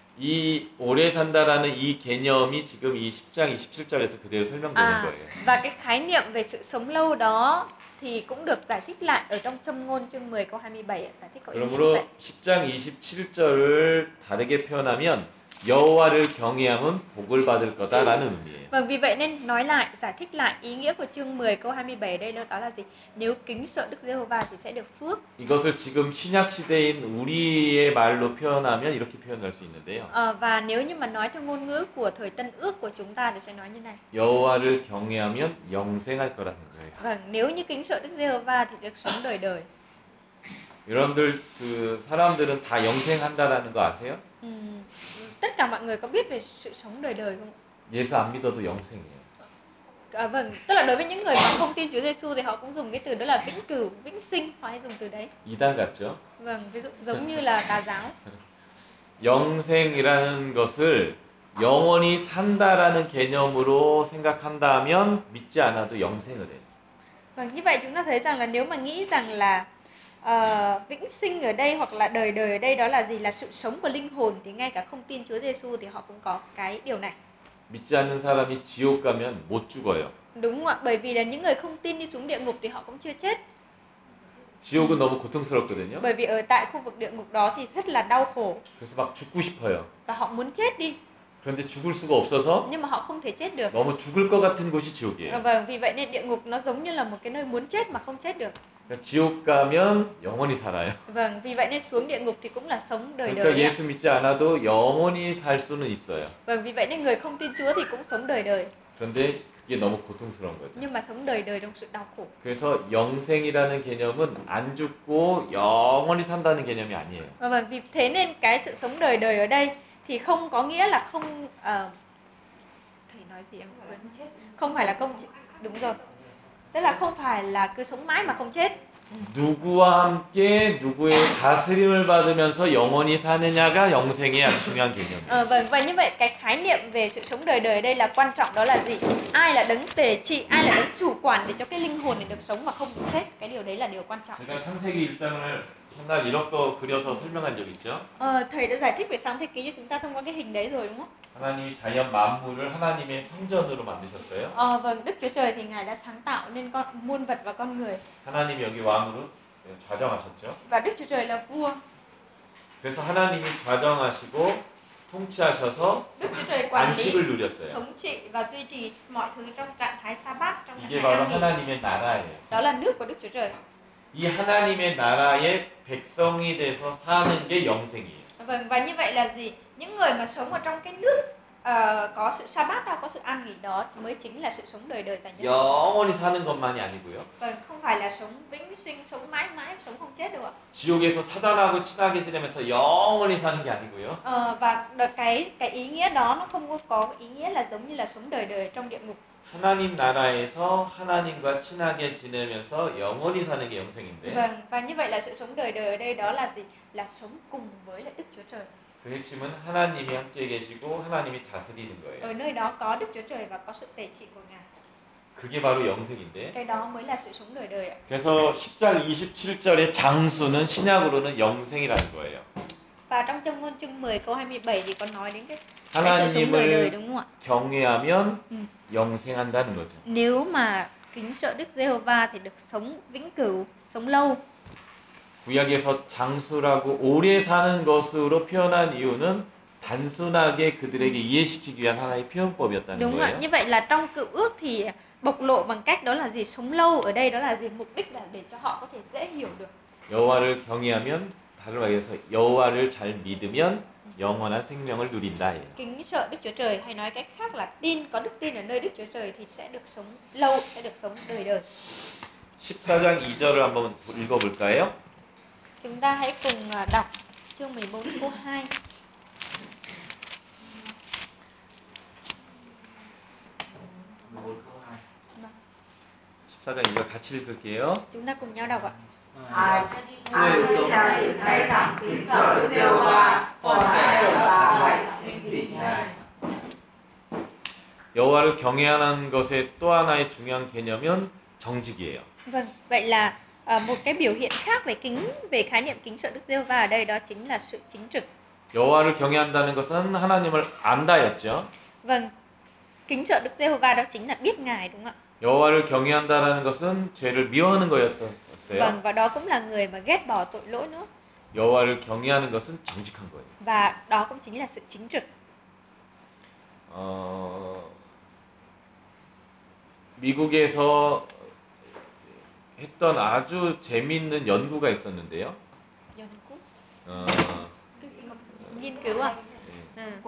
이 오래 산다라는 이 개념이 지금 이 십 장 이십칠 절에서 그대로 설명되는 À, 거예요. và cái khái niệm về sự sống lâu đó thì cũng được giải thích lại ở trong Châm ngôn chương mười câu hai mươi bảy, giải thích có ý nghĩa như vậy. 그러므로 십 장 이십칠 절을 다르게 표현하면 여호와를 경외함은 복을 받을 거다라는 의미예요. Vâng, vì vậy nên nói lại, giải thích lại ý nghĩa của chương mười câu hai mươi bảy đây đó là gì? Nếu kính sợ Đức Giê-hô-va thì sẽ được phước. 이것을 지금 신약 시대인 우리의 말로 표현하면 이렇게 표현할 수 있는데요. À, và nếu như mà nói theo ngôn ngữ của thời Tân ước của chúng ta thì sẽ nói như này. 여호와를 경외하면 영생할 거라는 거예요. Vâng, nếu như kính sợ Đức Giê-hô-va thì được sống đời đời. 여러분들 그 사람들은 다 영생한다라는 거 아세요? Ừ, tất cả mọi người có biết về sự sống đời đời không? 예수 안 믿어도 영생이에요. À, vâng, tức là đối với những người mà không tin Chúa Giêsu thì họ cũng dùng cái từ đó là vĩnh cửu, vĩnh sinh, họ hay dùng từ đấy. 이단 같죠? Vâng, ví dụ giống như là tà giáo. 영생이라는 것을 영원히 산다라는 개념으로 생각한다면 믿지 않아도 영생을 해요. Vâng, như vậy chúng ta thấy rằng là nếu mà nghĩ rằng là uh, vĩnh sinh ở đây hoặc là đời đời ở đây đó là gì? Là sự sống của linh hồn thì ngay cả không tin Chúa Giêsu thì họ cũng có cái điều này. 믿지 않는 사람이 지옥 가면 못 죽어요. Đúng không ạ? Bởi vì là những người không tin đi xuống địa ngục thì họ cũng chưa chết. 지옥은 너무 고통스럽거든요. Bởi vì ở tại khu vực địa ngục đó thì rất là đau khổ 그래서 막 죽고 싶어요. và họ muốn chết đi. 그런데 죽을 수가 없어서 Nhưng mà họ không thể chết được. 너무 죽을 것 같은 곳이 À, 지옥이에요. vâng, vì vậy nên địa ngục nó giống như là một cái nơi muốn chết mà không chết được. 그러니까 지옥 가면 영원히 살아요. Vâng, vì vậy nên xuống địa ngục thì cũng là sống đời 그러니까 đời ạ. 예수 믿지 않아도 영원히 살 수는 있어요. Vâng, vì vậy nên người không tin Chúa thì cũng sống đời đời. 그런데 그게 너무 고통스러운 거죠. Nhưng mà sống đời đời trong sự đau khổ. 그래서 영생이라는 개념은 안 죽고 영원히 산다는 개념이 아니에요. Và vâng, vì thế nên cái sự sống đời đời ở đây thì không có nghĩa là không uh, thầy nói gì em quên. Không phải là công đúng rồi. Tức là không phải là cứ sống mãi mà không chết. 누구와 함께 누구의 다스림을 받으면서 영원히 사느냐가 영생의 아주 중요한 개념이에요. Ờ, vâng, và như vậy cái khái niệm về sự sống đời đời ở đây là quan trọng, đó là gì? Ai là đấng tể trị, ai là đấng chủ quản để cho cái linh hồn này được sống mà không bị chết. Cái điều đấy là điều quan trọng. 제가 창세기 일 장을 첫날 이렇게 그려서 설명한 적 있죠? Ờ, thầy đã giải thích về sáng thế ký cho chúng ta thông qua cái hình đấy rồi đúng không? 하나님이 자연 만물을 하나님의 성전으로 만드셨어요. Ờ, vâng, Đức Chúa Trời thì Ngài đã sáng tạo nên con muôn vật và con người. 하나님이 여기 왕으로 좌정하셨죠. Và Đức Chúa Trời là vua. 그래서 하나님이 좌정하시고 통치하셔서 Đức Chúa Trời quản lý, 안식을 누렸어요. thống trị và duy trì mọi thứ trong trạng thái sa-bát, trong 이게 trạng 바로 thái an nghỉ. 하나님의 나라예요. Đó là nước của Đức Chúa Trời. 이 하나님의 나라의 백성이 돼서 사는 게 영생이에요. Vâng, và như vậy là gì? Những người mà sống ở trong cái nước ờ, có sự sa bát đó, có sự an nghỉ đó mới chính là sự sống đời đời dành cho họ. 영원히 사는 것만이 아니고요. Vâng, không phải là sống vĩnh sinh, sống mãi mãi, sống không chết đâu ạ. 지옥에서 사단하고 친하게 지내면서 영원히 사는 게 아니고요. Ờ, và đợt cái cái ý nghĩa đó nó không có có ý nghĩa là giống như là sống đời đời trong địa ngục. 하나님 나라에서 하나님과 친하게 지내면서 영원히 사는 게 영생인데. Vâng, và như vậy là sự sống đời đời ở đây đó là gì? Là sống cùng với lại Đức Chúa Trời. 그 핵심은 하나님이 함께 계시고 하나님이 다스리는 거예요. Ở nơi đó có Đức Chúa Trời và có sự tể trị của Ngài. 그게 바로 영생인데. Cái đó mới là sự sống đời đời ạ. 그래서 십 장 이십칠 절의 장수는 신약으로는 영생이라는 거예요. Và trong Châm ngôn chương mười câu hai mươi bảy thì có nói đến cái, cái sự sống đời đời 하나님을 đúng không ạ? 경외하면 Ừ. 영생한다는 거죠. Nếu mà kính sợ Đức Giê-hô-va thì được sống vĩnh cửu, sống lâu. 구약에서 장수라고 오래 사는 것으로 표현한 이유는 단순하게 그들에게 이해시키기 위한 하나의 표현법이었다는 Đúng ạ, 거예요. như vậy là trong Cựu Ước thì bộc lộ bằng cách đó là gì? Sống lâu ở đây đó là gì? Mục đích là để cho họ có thể dễ hiểu được. 여호와를 경외하면 다른 말해서 여호와를 잘 믿으면 영원한 생명을 누린다. Kính sợ Đức Chúa Trời hay nói cách khác là tin, có đức tin ở nơi Đức Chúa Trời thì sẽ được sống lâu, sẽ được sống đời đời. 십사 장 이 절을 한번 읽어볼까요? Chúng ta hãy cùng đọc chương mười bốn câu hai. 십사 장 이 절 같이 읽을게요. Chúng ta cùng nhau đọc ạ. Ai ai đi theo sự cay cẳng kính sợ Đức Giê-hô-va, còn ai ở tà lạy khinh khỉnh Ngài. 여호와를 경외하는 것의 또 하나의 중요한 개념은 정직이에요. Vâng, vậy là uh, một cái biểu hiện khác về kính về khái niệm kính sợ Đức Giê-hô-va ở đây đó chính là sự chính trực. 여호와를 경외한다는 것은 하나님을 안다였죠. Vâng, kính sợ Đức Giê-hô-va đó chính là biết Ngài đúng không ạ? 여호와를 경외한다라는 것은 죄를 미워하는 거였어요. Vâng, và đó cũng là người mà ghét bỏ tội lỗi nữa. 여호와를 경외하는 것은 정직한 거예요. Và đó cũng chính là sự chính trực. 어, 미국에서 했던 아주 재미있는 연구가 있었는데요. 연구? 어, nghiên cứu à? 네. Ừ.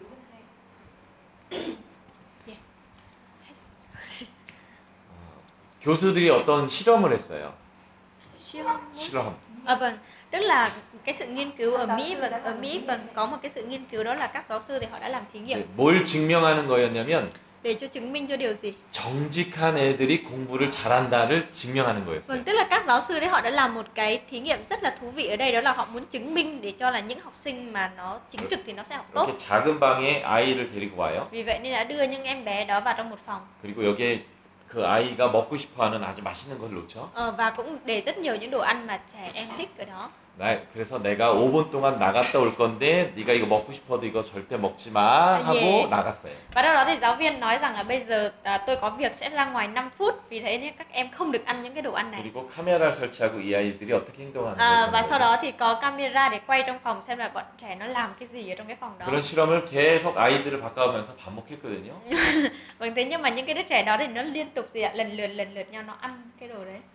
어, 교수들이 어떤 실험을 했어요. 실험. 실험. À, vâng, tức là cái sự nghiên cứu ở Mỹ vâng ở Mỹ vâng có một cái sự nghiên cứu đó là các giáo sư thì họ đã làm thí nghiệm. 네, 뭘 증명하는 거였냐면 Để cho chứng minh cho điều gì? 정직한 애들이 공부를 잘한다를 증명하는 거였어요. Vâng, tức là các giáo sư đấy họ đã làm một cái thí nghiệm rất là thú vị ở đây, đó là họ muốn chứng minh để cho là những học sinh mà nó chính trực thì nó sẽ học tốt. 이렇게 작은 방에 아이를 데리고 와요. Vì vậy nên đã đưa những em bé đó vào trong một phòng. 그리고 여기에 그 아이가 먹고 싶어하는 아주 맛있는 걸 놓죠. Ờ, và cũng để rất nhiều những đồ ăn mà trẻ em thích ở đó. 나, 그래서 내가 오 분 동안 나갔다 올 건데 네가 이거 먹고 싶어도 이거 절대 먹지 마 하고 예. 나갔어요. Và sau đó thì giáo viên nói rằng là bây giờ à, tôi có việc sẽ ra ngoài năm phút, vì thế nên các em không được ăn những cái đồ ăn này. 그리고 카메라 설치하고 이 아이들이 어떻게 행동하는 À, 걸 và 보는 sau 거예요. đó thì có camera để quay trong phòng xem là bọn trẻ nó làm cái gì ở trong cái phòng đó. 그런 실험을 계속 아이들을 바꿔가면서 반복했거든요. Vâng, thế nhưng mà những cái đứa trẻ đó thì nó liên tục gì ạ? Lần lượt lần lượt nhau nó ăn cái đồ đấy.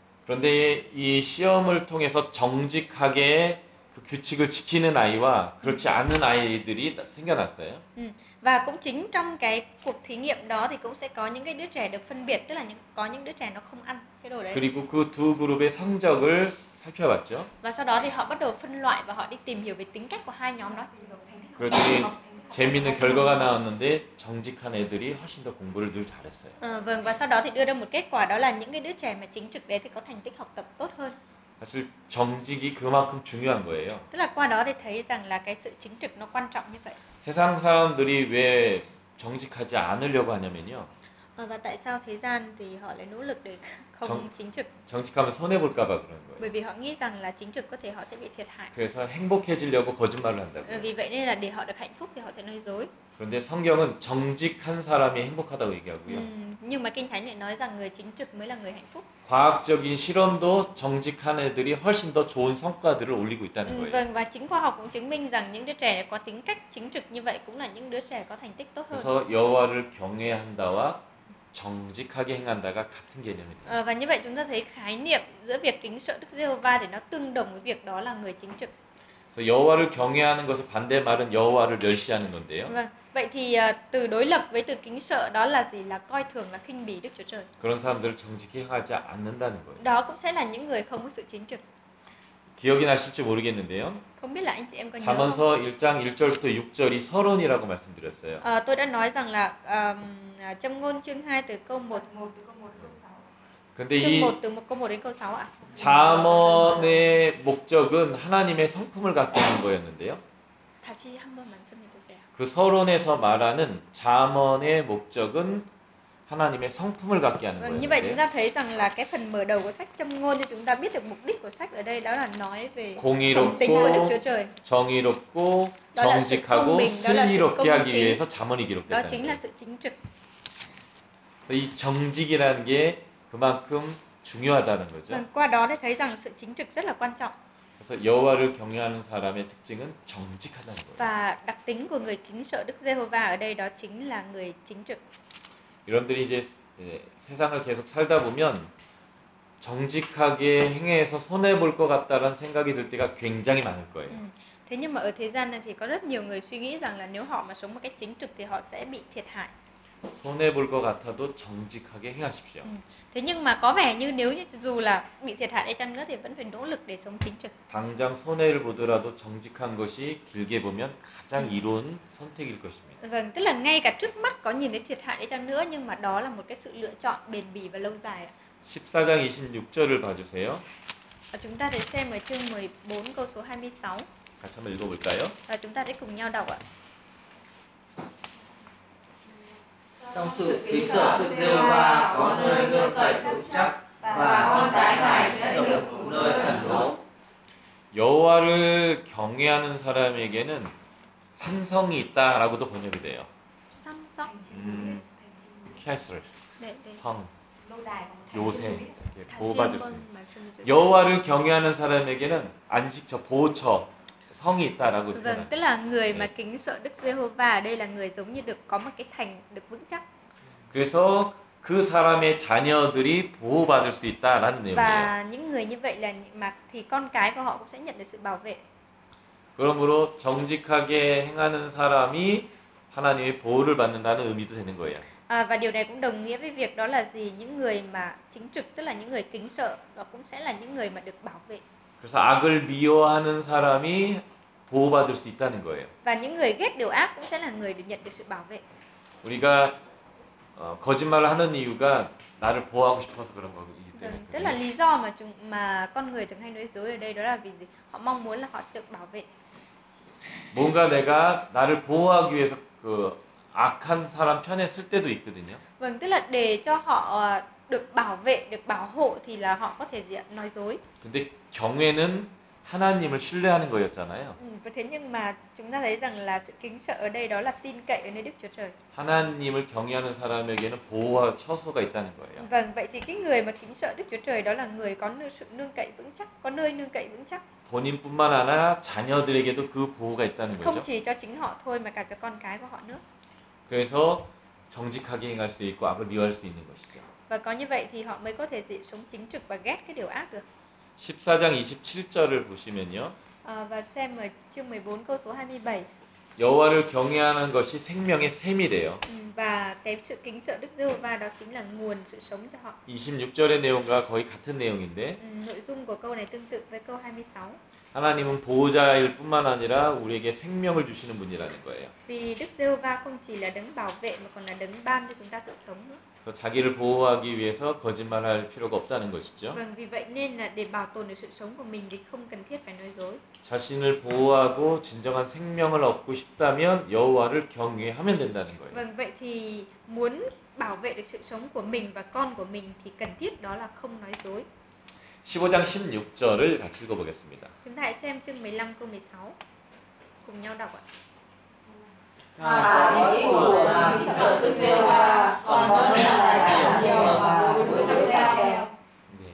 그런데 이 시험을 통해서 정직하게 그 규칙을 지키는 아이와 그렇지 않은 아이들이 생겨났어요. Ừ. Và cũng chính trong cái cuộc thí nghiệm đó thì cũng sẽ có những cái đứa trẻ được phân biệt, tức là những có những đứa trẻ nó không ăn cái đồ đấy. 그리고 그 두 그룹의 성적을 살펴봤죠. Và sau đó thì họ bắt đầu phân loại và họ đi tìm hiểu về tính cách của hai nhóm đó. 그랬더니 재미있는 결과가 나왔는데 정직한 애들이 훨씬 더 공부를 늘 잘했어요. À, vâng, và sau đó thì đưa ra một kết quả đó là những cái đứa trẻ mà chính trực đấy thì có thành tích học tập tốt hơn. 사실 정직이 그만큼 중요한 거예요. Tức là qua đó thì thấy rằng là cái sự chính trực nó quan trọng như vậy. 세상 사람들이 왜 정직하지 않으려고 하냐면요. À, và tại sao thế gian thì họ lại nỗ lực để không 정, chính trực? 정직하면 손해 볼까 봐 그런 거예요. Bởi vì họ nghĩ rằng là chính trực có thể họ sẽ bị thiệt hại. 그래서 행복해지려고 거짓말을 À, 한다고요. vì vậy nên là để họ được hạnh phúc thì họ sẽ nói dối. 그런데 성경은 정직한 사람이 행복하다고 얘기하고요. Ừ, nhưng mà Kinh Thánh lại nói rằng người chính trực mới là người hạnh phúc. 과학적인 실험도 정직한 애들이 훨씬 더 좋은 성과들을 올리고 있다는 Ừ, 거예요. vâng, và chính khoa học cũng chứng minh rằng những đứa trẻ có tính cách chính trực như vậy cũng là những đứa trẻ có thành tích tốt hơn. 그래서 여호와를 경외한다와 정직하게 행한다가 같은 개념이에요. À, và như vậy chúng ta thấy khái niệm giữa việc kính sợ Đức Giê-hô-va thì nó tương đồng với việc đó là người chính trực. 그래서 여호와를 경외하는 것의 반대 말은 여호와를 멸시하는 건데요. Vâng, vậy thì à, từ đối lập với từ kính sợ đó là gì? Là coi thường, là khinh bỉ Đức Chúa Trời. 그런 사람들을 정직히 행하지 않는다는 거예요. Đó cũng sẽ là những người không có sự chính trực. 기억이 나실지 모르겠는데요. Không biết là anh chị em có nhớ không? 잠언서 일 장 일 절부터 육 절이 서론이라고 말씀드렸어요. À, tôi đã nói rằng là um, Châm ngôn chương hai từ câu một, 근데 chương một 이 từ một câu một đến câu sáu ạ. 잠언의 목적은 하나님의 성품을 갖게 하는 거였는데요. 다시 한번 말씀해 주세요. 그 서론에서 말하는 잠언의 목적은 하나님의 성품을 갖게 하는 Vâng, như vậy chúng 거였는데 ta thấy rằng là cái phần mở đầu của sách Châm ngôn thì chúng ta biết được mục đích của sách ở đây đó là nói về phẩm tính của Đức Chúa 공의롭고 Trời. 정의롭고 đó là sự công 정직하고 bình, đó là sự 슬기롭게 công 하기 chính, 위해서 잠언이 đó 기록됐다는 chính là 거예요. sự chính trực. 이 정직이라는 게 그만큼 중요하다는 거죠. Vâng, qua đó để thấy rằng sự chính trực rất là quan trọng. 그래서 여호와를 경외하는 사람의 특징은 정직하다는 거예요. Và đặc tính của người kính sợ Đức Giê-hô-va ở đây đó chính là người chính trực. 여러분들이 이제 세상을 계속 살다 보면 정직하게 행해서 손해 볼 것 같다는 생각이 들 때가 굉장히 많을 거예요. Ừ. Thế nhưng mà ở thế gian này thì có rất nhiều người suy nghĩ rằng là nếu họ mà sống một cách chính trực thì họ sẽ bị thiệt hại. 손해 볼 것 같아도 정직하게 행하십시오. Ừ. Thế nhưng mà có vẻ như nếu như dù là bị thiệt hại đi chăng nữa thì vẫn phải nỗ lực để sống chính trực. 당장 손해를 보더라도 정직한 것이 길게 보면 가장 이로운 선택일 것입니다. Vâng, tức là ngay cả trước mắt có nhìn thấy thiệt hại đi chăng nữa nhưng mà đó là một cái sự lựa chọn bền bỉ và lâu dài ạ. 십사 장 이십육 절을 봐주세요. Và chúng ta để xem ở chương mười bốn câu số hai mươi sáu. 같이 한번 읽어볼까요? Và chúng ta sẽ cùng nhau đọc ạ. Trong sự kính sợ Đức Giê-hô-va có nơi nương tựa vững chắc và con cái Ngài sẽ được một nơi ẩn náu. 여호와를 경외하는 사람에게는 산성이 있다라고도 번역이 돼요. 삼성. 음, 캐슬, 네, 네. 성, 요새 이렇게 다시 보호받을 수 한번 있는. 말씀해 주세요. 여호와를 경외하는 사람에게는 안식처, 보호처, 성이 있다라고 Vâng, 표현합니다. tức là người mà 네. kính sợ Đức Giê-hô-va ở đây là người giống như được có một cái thành được vững chắc. 그래서 그 사람의 자녀들이 보호받을 수 있다라는 내용이에요. Và những người như vậy là mà thì con cái của họ cũng sẽ nhận được sự bảo vệ. 그러므로 정직하게 행하는 사람이 하나님의 보호를 받는다는 의미도 되는 거예요. À, và điều này cũng đồng nghĩa với việc đó là gì? Những người mà chính trực, tức là những người kính sợ, đó cũng sẽ là những người mà được bảo vệ. 그래서 악을 미워하는 사람이 보호받을 수 있다는 거예요. Và những người ghét điều ác cũng sẽ là người được nhận được sự bảo vệ. 우리가 어, 거짓말을 하는 이유가 나를 보호하고 싶어서 그런 거기 Vâng, 때문에. tức là lý do mà chúng mà con người thường hay nói dối ở đây đó là vì gì? Họ mong muốn là họ sẽ được bảo vệ. 뭔가 내가 나를 보호하기 위해서 그 악한 사람 편에 쓸 때도 있거든요. Vâng, tức là để cho họ được bảo vệ, được bảo hộ thì là họ có thể gì ạ? Nói dối. 근데 경외는 하나님을 신뢰하는 거였잖아요. Ừ, và thế nhưng mà chúng ta thấy rằng là sự kính sợ ở đây đó là tin cậy ở nơi Đức Chúa Trời. 하나님을 경외하는 사람에게는 보호와 처소가 있다는 거예요. Vâng, vậy thì cái người mà kính sợ Đức Chúa Trời đó là người có nơi sự nương cậy vững chắc, có nơi nương cậy vững chắc. 본인뿐만 아니라 자녀들에게도 그 보호가 있다는 Không 거죠. chỉ cho chính họ thôi mà cả cho con cái của họ nữa. 그래서 정직하게 행할 수 있고 악을 미워할 수 있는 것이죠. Và có như vậy thì họ mới có thể dị sống chính trực và ghét cái điều ác được. 십사 장 이십칠 절을 보시면요. À, và xem ở chương mười bốn câu số hai mươi bảy. 여호와를 경외하는 것이 생명의 샘이래요. Ừ, và cái sự kính sợ Đức Giê-hô-va đó chính là nguồn sự sống cho họ. 이십육 절의 내용과 거의 같은 내용인데 Ừ, nội dung của câu này tương tự với câu hai mươi sáu. 하나님은 보호자일 뿐만 아니라 우리에게 생명을 주시는 분이라는 거예요. Vì Đức Giê-hô-va không chỉ là đấng bảo vệ mà còn là đấng ban cho chúng ta sự sống nữa. 그래서 자기를 보호하기 위해서 거짓말할 필요가 없다는 것이죠. Vâng, vì vậy nên là để bảo tồn được sự sống của mình thì không cần thiết phải nói dối. 자신을 보호하고 진정한 생명을 얻고 싶다면 여호와를 경외하면 된다는 거예요. Vâng, vậy thì muốn bảo vệ được sự sống của mình và con của mình thì cần thiết đó là không nói dối. 십오 장 십육 절을 같이 읽어보겠습니다. Chúng ta hãy xem chương mười lăm câu mười sáu. Cùng nhau đọc ạ. Thà ý của làm kính sợ Đức Giê-hô-va còn hơn là tài sản nhiều mà bối rối theo. 네.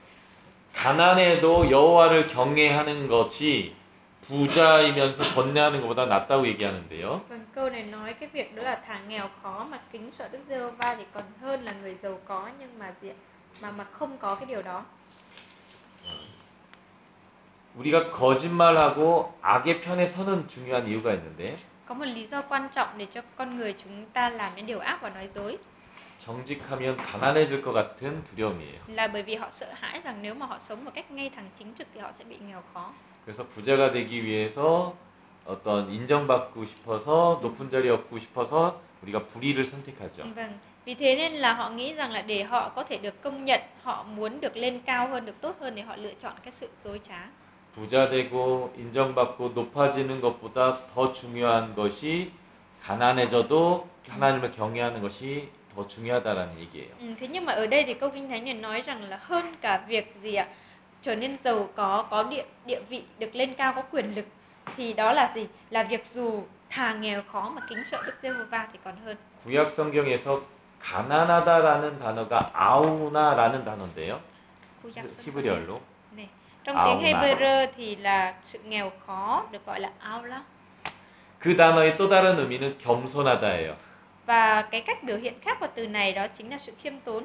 가난해도 여호와를 경외하는 것이 부자이면서 번뇌하는 것보다 낫다고 얘기하는데요. Vâng, câu này nói cái việc đó là thà nghèo khó mà kính sợ Đức Giê-hô-va thì còn hơn là người giàu có nhưng mà gì ạ? Mà mà không có cái điều đó. 우리가 거짓말하고 악의 편에 서는 중요한 이유가 있는데 Có một lý do quan trọng để cho con người chúng ta làm những điều ác và nói dối 정직하면 가난해질 것 같은 두려움이에요. là bởi vì họ sợ hãi rằng nếu mà họ sống một cách ngay thẳng chính trực thì họ sẽ bị nghèo khó. 그래서 부자가 되기 위해서 어떤 인정받고 싶어서 높은 자리 얻고 싶어서 우리가 불의를 선택하죠. Vâng, vì thế nên là họ nghĩ rằng là để họ có thể được công nhận, họ muốn được lên cao hơn, được tốt hơn thì họ lựa chọn cái sự dối trá. 부자 되고 인정받고 높아지는 것보다 더 중요한 것이 가난해져도 하나님을 경외하는 것이 더 중요하다라는 얘기예요. Ừ, thế nhưng mà ở đây thì câu Kinh Thánh này nói rằng là hơn cả việc gì ạ? Trở nên giàu có, có địa địa vị, được lên cao, có quyền lực thì đó là gì? Là việc dù thà nghèo khó mà kính sợ Đức Giê-hô-va thì còn hơn. 구약 성경에서 가난하다라는 단어가 아우나라는 단어인데요. Khu giác sơn 히브리어로. này. Trong Aula. tiếng Hebrew thì là sự nghèo khó được gọi là aula. 그 단어의 또 다른 의미는 겸손하다예요. Và cái cách biểu hiện khác của từ này đó chính là sự khiêm tốn.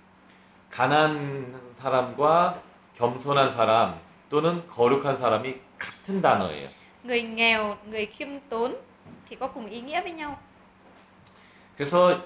가난한 사람과 겸손한 사람 또는 거룩한 사람이 같은 단어예요. Người nghèo, người khiêm tốn thì có cùng ý nghĩa với nhau. 그래서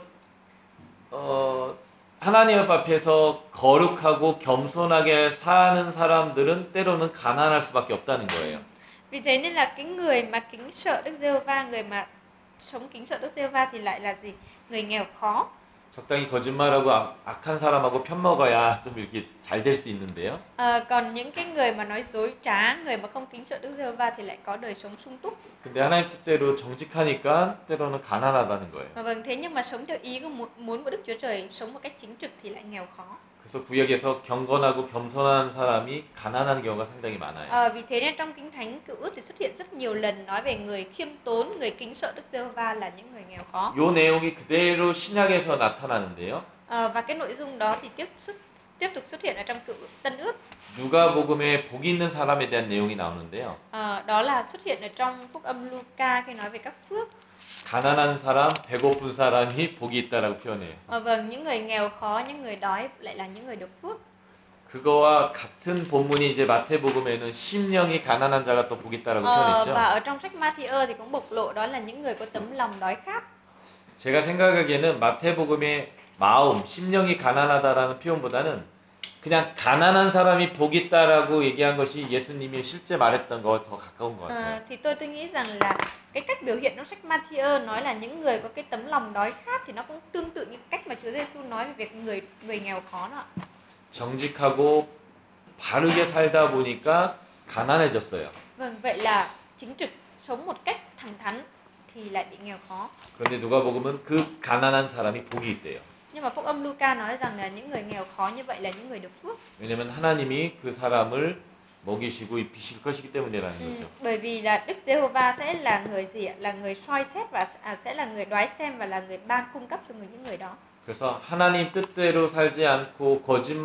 어, 하나님 앞에서 거룩하고 겸손하게 사는 사람들은 때로는 가난할 수밖에 없다는 거예요. Vì thế nên là cái người mà kính sợ Đức Giê-hô-va, người mà sống kính sợ Đức Giê-hô-va thì lại là gì? Người nghèo khó. 적당히 거짓말하고 악, 악한 사람하고 편먹어야 좀 이렇게 잘 될 수 있는데요. À, còn những cái người mà nói dối trá, người mà không kính sợ Đức Giê-hô-va thì lại có đời sống sung túc. 근데 하나님 뜻대로 정직하니까 때로는 가난하다는 거예요. À, vâng, thế nhưng mà sống theo ý của muốn của Đức Chúa Trời, sống một cách chính trực thì lại nghèo khó. 그래서 구약에서 경건하고 겸손한 사람이 가난한 경우가 상당히 많아요. À, vì thế nên trong Kinh Thánh Cựu Ước thì xuất hiện rất nhiều lần nói về người khiêm tốn, người kính sợ Đức Giê-hô-va là những người nghèo khó. 요 내용이 그대로 신약에서 나타나는데요. À, và cái nội dung đó thì tiếp xuất tiếp tục xuất hiện ở trong Cựu Tân Ước. 누가복음에 복 있는 사람에 대한 내용이 나오는데요. À, đó là xuất hiện ở trong Phúc Âm Luca khi nói về các phước. 가난한 사람, 배고픈 사람이 복이 있다라고 표현해요. À, vâng, những người nghèo khó, những người đói lại là những người được phước. 그거와 같은 본문이 이제 마태복음에는 심령이 가난한 자가 또 복이 있다라고 Ờ, 표현했죠. và ở trong sách Ma-thi-ơ thì cũng bộc lộ đó là những người có tấm lòng đói khát. 제가 생각하기에는 마태복음의 마음, 심령이 가난하다라는 표현보다는 그냥 가난한 사람이 복 있다라고 얘기한 것이 예수님이 실제 말했던 거 더 가까운 것 Ờ, 같아요. thì tôi tôi nghĩ rằng là cái cách biểu hiện trong sách Ma-thi-ơ nói là những người có cái tấm lòng đói khát thì nó cũng tương tự như cách mà Chúa Giêsu nói về việc người người nghèo khó đó. 정직하고 바르게 살다 보니까 가난해졌어요. Vâng, vậy là chính trực, sống một cách thẳng thắn thì lại bị nghèo khó. 그런데 누가복음은 그 가난한 사람이 복이 있대요. Nhưng mà Phúc Âm Luca nói rằng là những người nghèo khó như vậy là những người được phước. 왜냐면 하나님이 그 사람을 먹이시고 입히실 것이기 때문이라는 Ừ, 거죠. bởi vì là Đức Giê-hô-va sẽ là người gì ạ? Là người soi xét và à, sẽ là người đoái xem và là người ban cung cấp cho người những người đó. 그래서 하나님 뜻대로 살지 않고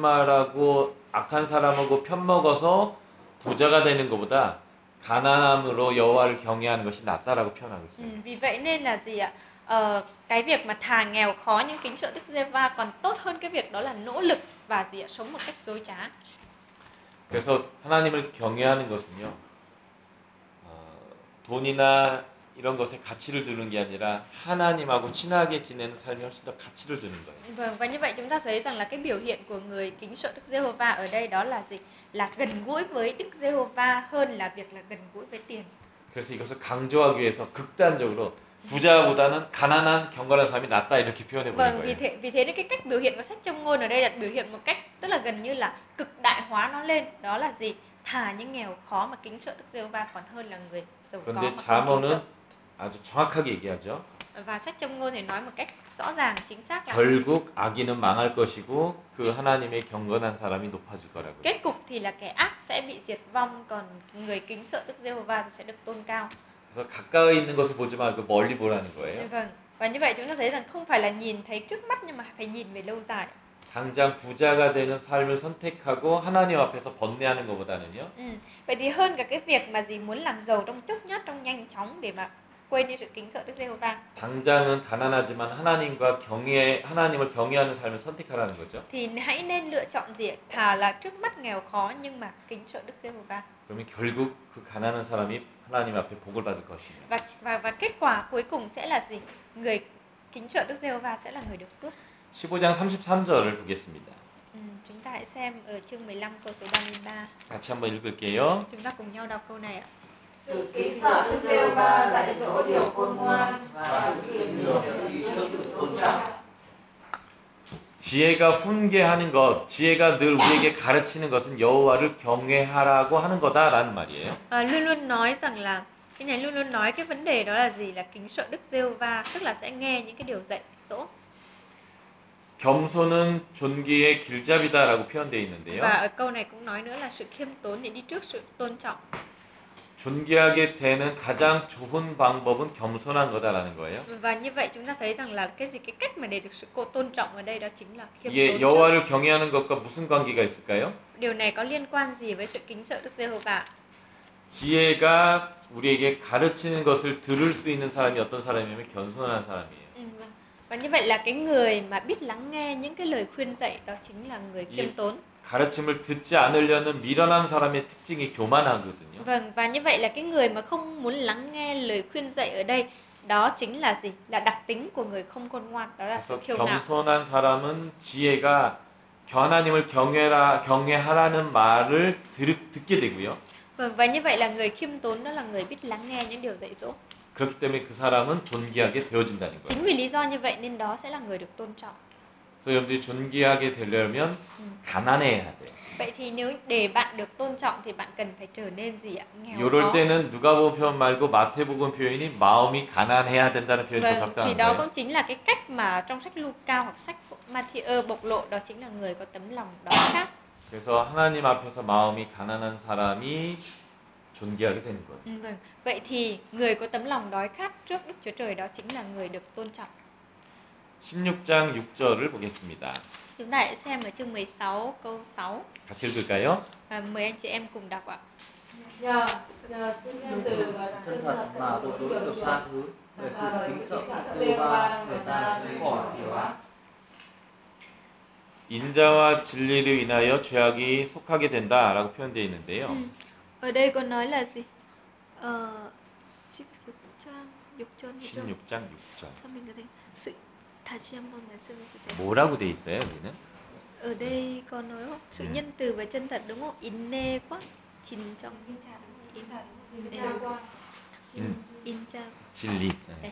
거짓말하고 악한 사람하고 편먹어서 부자가 되는 것보다 가난함으로 여호와를 경외하는 것이 낫다라고 표현하고 Ừ, 있어요. vì vậy nên là gì ạ? Ờ, cái việc mà thà nghèo khó nhưng kính sợ Đức Giê-hô-va còn tốt hơn cái việc đó là nỗ lực và gì ạ? Sống một cách dối trá. 그래서 하나님을 경외하는 것은요, 어, 돈이나 이런 것에 가치를 두는 게 아니라 하나님하고 친하게 지내는 삶이 훨씬 더 가치를 두는 거예요. Vâng, và như vậy chúng ta thấy rằng là cái biểu hiện của người kính sợ Đức Giê-hô-va ở đây đó là gì? Là gần gũi với Đức Giê-hô-va hơn là việc là gần gũi với tiền. 그래서 이것을 강조하기 위해서 극단적으로 부자보다는 가난한 경건한 사람이 낫다 이렇게 표현해 버린 Vâng, vì 거예요. thế vì thế nên cái cách biểu hiện của sách Châm ngôn ở đây là biểu hiện một cách tức là gần như là cực đại hóa nó lên. Đó là gì? Thà những nghèo khó mà kính sợ Đức Giê-hô-va còn hơn là người giàu có 그런데 mà không kính sợ. 잠언은 아주 정확하게 얘기하죠. Và sách Châm ngôn thì nói một cách rõ ràng chính xác là 결국 악인은 망할 것이고 그 하나님의 경건한 사람이 높아질 거라고요. kết cục thì là kẻ ác sẽ bị diệt vong, còn người kính sợ Đức Giê-hô-va thì sẽ được tôn cao. 그래서 가까이 있는 것을 보지 말고 멀리 보라는 거예요. Vâng, và như vậy chúng ta thấy rằng không phải là nhìn thấy trước mắt nhưng mà phải nhìn về lâu dài. 당장 부자가 되는 삶을 선택하고 하나님 앞에서 번뇌하는 것보다는요. Ừ. Vậy thì hơn cả cái việc mà gì muốn làm giàu trong chốc nhát, trong nhanh chóng để mà quên đi sự kính sợ Đức Giê-hô-va. 당장은 가난하지만 하나님과 경외 하나님을 경외하는 삶을 선택하라는 거죠. Thì hãy nên lựa chọn gì? Thà là trước mắt nghèo khó nhưng mà kính sợ Đức Giê-hô-va. 그러면 결국 그 가난한 사람이 하나님 앞에 복을 받을 것입니다. Và và và kết quả cuối cùng sẽ là gì? Người kính sợ Đức Giê-hô-va sẽ là người được phước. 십오 장 삼십삼 절을 보겠습니다. Ừ, chúng ta hãy xem ở chương mười lăm câu số ba mươi ba. 같이 한번 읽을게요. Chúng ta cùng nhau đọc câu này ạ. Sự kính sợ Đức Giê-hô-va dạy dỗ điều khôn ngoan và sự khiêm nhường đi trước sự tôn trọng. 지혜가 훈계하는 것, 지혜가 늘 우리에게 가르치는 것은 여호와를 경외하라고 하는 거다라는 말이에요. À, luôn luôn nói rằng là cái này luôn luôn nói cái vấn đề đó là gì? Là kính sợ Đức Giê-hô-va, tức là sẽ nghe những cái điều dạy dỗ. 겸손은 존귀의 길잡이다라고 표현되어 있는데요. Và ở câu này cũng nói nữa là sự khiêm tốn thì đi trước sự tôn trọng. 존귀하게 되는 가장 좋은 방법은 겸손한 거다라는 거예요. Và như vậy chúng ta thấy rằng là cái gì cái cách mà để được sự cô tôn trọng ở đây đó chính là khiêm 이게 tốn trước. 여호와를 경외하는 것과 무슨 관계가 있을까요? Điều này có liên quan gì với sự kính sợ Đức Giê-hô-va? 지혜가 우리에게 가르치는 것을 들을 수 있는 사람이 어떤 사람이냐면 겸손한 사람이에요. Ừ, vâng. Và như vậy là cái người mà biết lắng nghe những cái lời khuyên dạy đó chính là người khiêm tốn. 가르침을 듣지 않으려는 미련한 사람의 특징이 교만하거든요. Vâng, và như vậy là cái người mà không muốn lắng nghe lời khuyên dạy ở đây đó chính là gì? Là đặc tính của người không khôn ngoan, đó là sự 그래서 kiêu ngạo. 겸손한 사람은 지혜가 하나님을 경외라 경외하라는 말을 들, 듣게 되고요. Vâng, và như vậy là người khiêm tốn đó là người biết lắng nghe những điều dạy dỗ. 그렇기 때문에 그 사람은 존귀하게 되어진다는 거예요. Chính vì lý do như vậy nên đó sẽ là người được tôn trọng. 그래서 여러분들이 존귀하게 되려면 Ừ. 가난해야 돼요. Vậy thì nếu để bạn được tôn trọng thì bạn cần phải trở nên gì ạ? Nghèo 이럴 khó. 때는 누가복음 표현 말고 마태복음 표현이 마음이 가난해야 된다는 표현이 더 Vâng, thì 적당한 đó 거예요. cũng chính là cái cách mà trong sách Luca hoặc sách Matthew bộc lộ, đó chính là người có tấm lòng đói khát. 그래서 하나님 앞에서 마음이 가난한 사람이 존귀하게 되는 거예요. Ừ, vâng. Vậy thì người có tấm lòng đói khát trước Đức Chúa Trời đó chính là người được tôn trọng. 십육 장 육 절을 보겠습니다. Chúng ta hãy xem ở chương mười sáu câu sáu. 같이 읽을까요? À, mời anh chị em cùng đọc ạ. Nhờ nhờ sự nhân từ và chân thật mà tội lỗi được tha thứ, bởi sự kính sợ Đức Giê-hô-va người ta sẽ khỏi điều ác. 인자와 진리를 인하여 죄악이 속하게 된다라고 표현되어 있는데요. Ừ. Ở đây có nói là gì? Ờ, 십육 장 육 절이죠. 십육 장 육 절. Sao mình có thể sự 다시 한번 말씀해 주세요. 뭐라고 돼 있어요, 여기는? Ở đây có nói không? Sự Ừ. nhân từ và chân thật đúng không? 인내 quá. 진정. 인, 인자. 진리. 네.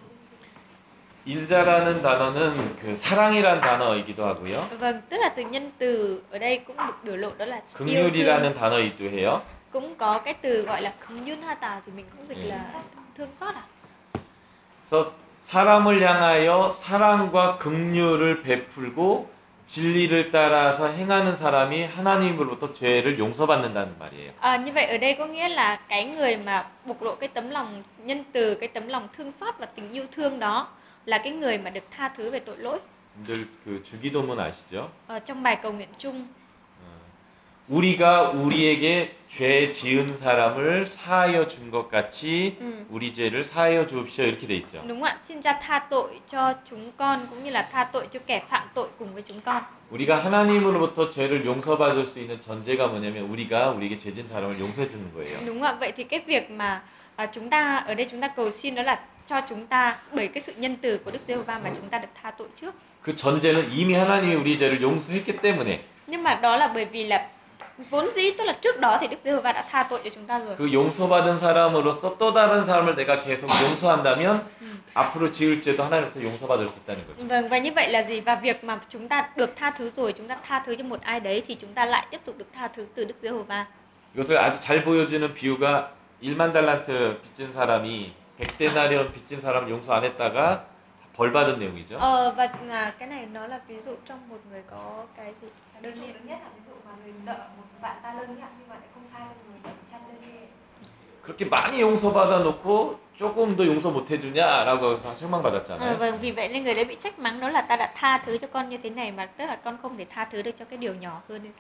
인자라는 단어는 그 사랑이란 단어이기도 하고요. Vâng, tức là từ nhân từ ở đây cũng được biểu lộ đó là yêu thương. 긍휼이라는 단어이기도 해요. Cũng có cái từ gọi là 긍휼하다 thì mình cũng dịch Ừ. là thương xót à? 그래서 사람을 향하여 사랑과 긍휼을 베풀고 진리를 따라서 행하는 사람이 하나님으로부터 죄를 용서받는다는 말이에요. À, như vậy ở đây có nghĩa là cái người mà bộc lộ cái tấm lòng nhân từ, cái tấm lòng thương xót và tình yêu thương đó là cái người mà được tha thứ về tội lỗi. 늘 그 주기도문 아시죠? Ở trong bài cầu nguyện chung, 어, 우리가 우리에게 죄 지은 사람을 사하여 준 것 같이 음. 우리 죄를 사하여 주옵시오 이렇게 돼 있죠. đúng không ạ? Xin Cha tha tội cho chúng con cũng như là tha tội cho kẻ phạm tội cùng với chúng con. 우리가 하나님으로부터 죄를 용서받을 수 있는 전제가 뭐냐면 우리가 우리에게 죄 지은 사람을 용서해 주는 거예요. Đúng không ạ? Vậy thì cái việc mà à, chúng ta ở đây chúng ta cầu xin đó là cho chúng ta bởi cái sự nhân từ của Đức Giê-hô-va mà chúng ta được tha tội trước. 그 전제는 이미 하나님이 우리 죄를 용서했기 때문에 Nhưng mà đó là bởi vì là vốn dĩ tức là trước đó thì Đức Giê-hô-va đã tha tội cho chúng ta rồi. 그 용서받은 사람으로서 또 다른 사람을 내가 계속 용서한다면 Ừ. 앞으로 지을 죄도 하나님부터 용서받을 수 있다는 거죠. Vâng, và như vậy là gì? Và việc mà chúng ta được tha thứ rồi, chúng ta tha thứ cho một ai đấy thì chúng ta lại tiếp tục được tha thứ từ Đức Giê-hô-va. 이것을 아주 잘 보여주는 비유가 일만 달란트 빚진 사람이 백 데나리온 빚진 사람을 용서 안 했다가 벌 받은 내용이죠. Ờ, và là cái này nó là ví dụ trong một người có cái gì? Đơn Đơn giản niệm. nhất là ví dụ mà người nợ một vạn ta lơn nhá, nhưng mà lại không tha cho người nợ một trăm lơn nhé. 그렇게 많이 용서받아 놓고 조금 더 용서 못 해주냐라고 해서 Ờ, 책망받았잖아요. vâng, vì vậy nên người đấy bị trách mắng đó là ta đã tha thứ cho con như thế này mà tức là con không thể tha thứ được cho cái điều nhỏ hơn hay sao?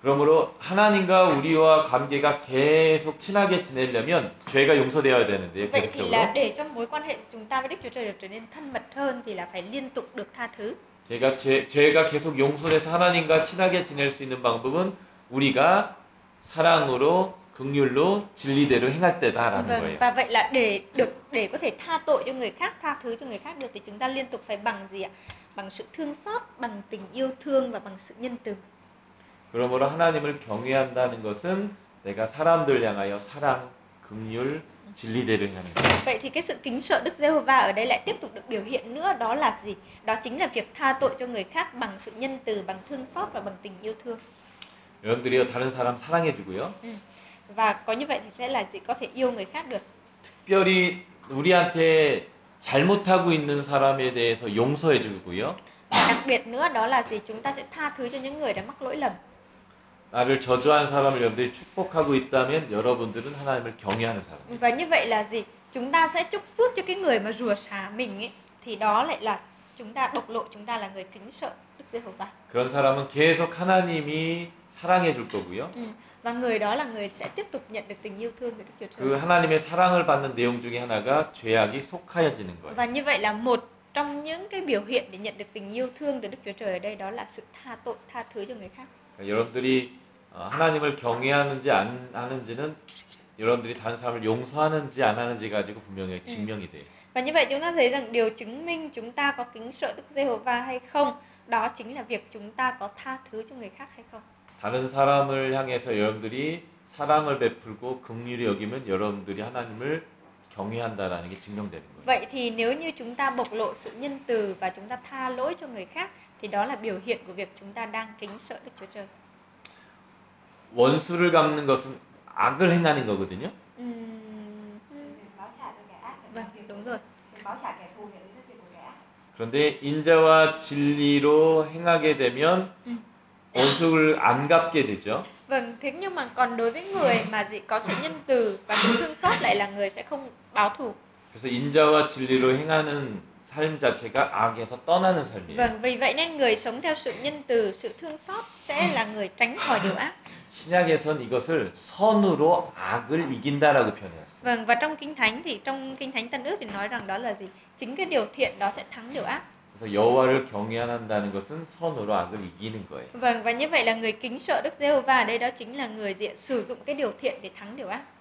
그러므로 하나님과 우리와 관계가 계속 친하게 지내려면 죄가 용서되어야 되는데요. Vậy thì là 계속적으로. để cho mối quan hệ của chúng ta với Đức Chúa Trời được trở nên thân mật hơn thì là phải liên tục được tha thứ. 죄가 죄, 죄가 계속 용서돼서 하나님과 친하게 지낼 수 있는 방법은 우리가 사랑으로 긍휼로 진리대로 행할 때다라는 Vâng, 거예요. và vậy là để được để có thể tha tội cho người khác, tha thứ cho người khác được thì chúng ta liên tục phải bằng gì ạ? Bằng sự thương xót, bằng tình yêu thương và bằng sự nhân từ. 그러므로 하나님을 경외한다는 것은 내가 사람들 향하여 사랑, 긍휼, 진리대로 행하는 거예요. Vậy thì cái sự kính sợ Đức Giê-hô-va ở đây lại tiếp tục được biểu hiện nữa, đó là gì? Đó chính là việc tha tội cho người khác bằng sự nhân từ, bằng thương xót và bằng tình yêu thương. 여러분들이 다른 사람 사랑해주고요. Ừ. Và có như vậy thì sẽ là gì? Có thể yêu người khác được. 특별히 우리한테 잘못하고 있는 사람에 대해서 용서해주고요. Và đặc biệt nữa đó là gì? Chúng ta sẽ tha thứ cho những người đã mắc lỗi lầm. 나를 저주한 사람을 여러분들이 축복하고 있다면 여러분들은 하나님을 경외하는 사람입니다. Và như vậy là gì? Chúng ta sẽ chúc phước cho cái người mà rủa xả mình ấy, thì đó lại là chúng ta bộc lộ chúng ta là người kính sợ Đức Giê-hô-va. 그런 사람은 계속 하나님이 사랑해 줄 거고요. Ừ. Và người đó là người sẽ tiếp tục nhận được tình yêu thương của Đức Chúa Trời. 그 하나님의 사랑을 받는 내용 중에 하나가 죄악이 속하여지는 거예요. Và như vậy là một trong những cái biểu hiện để nhận được tình yêu thương từ Đức Chúa Trời ở đây đó là sự tha tội, tha thứ cho người khác. 여러분들이 하나님을 경외하는지 안 하는지는 여러분들이 다른 사람을 용서하는지 안 하는지 가지고 분명히 증명이 돼요. Và như vậy chúng ta thấy rằng điều chứng minh chúng ta có kính sợ Đức Giê-hô-va hay không, đó chính là việc chúng ta có tha thứ cho người khác hay không. 다른 사람을 향해서 여러분들이 사랑을 베풀고 긍휼히 여기면 여러분들이 하나님을 경외한다라는 게 증명되는 거예요. Vậy thì nếu như chúng ta bộc lộ sự nhân từ và chúng ta tha lỗi cho người khác thì đó là biểu hiện của việc chúng ta đang kính sợ Đức Chúa Trời. 원수를 갚는 것은 악을 행하는 거거든요. Ừm, Đừng báo trả cho kẻ ác. Vâng, đúng rồi. Đừng báo trả kẻ thù hiểu ý thức của kẻ ác. 그런데 인자와 진리로 행하게 되면 Ừ. 원수를 안 갚게 되죠. Vâng, thế nhưng mà còn đối với người mà gì có sự nhân từ và sự thương xót lại là người sẽ không báo thù. 그래서 인자와 진리로 행하는 삶 자체가 악에서 떠나는 삶이에요. Vâng, vì vậy nên người sống theo sự nhân từ, sự thương xót sẽ là người tránh khỏi điều ác. 신약에선 이것을 선으로 악을 이긴다라고 표현했어요. Vâng, và trong Kinh Thánh thì trong Kinh Thánh Tân Ước thì nói rằng đó là gì? Chính cái điều thiện đó sẽ thắng điều ác. 그래서 여호와를 경외한다는 것은 선으로 악을 이기는 거예요. Vâng, và như vậy là người kính sợ Đức Giê-hô-va ở đây đó chính là người diện sử dụng cái điều thiện để thắng điều ác.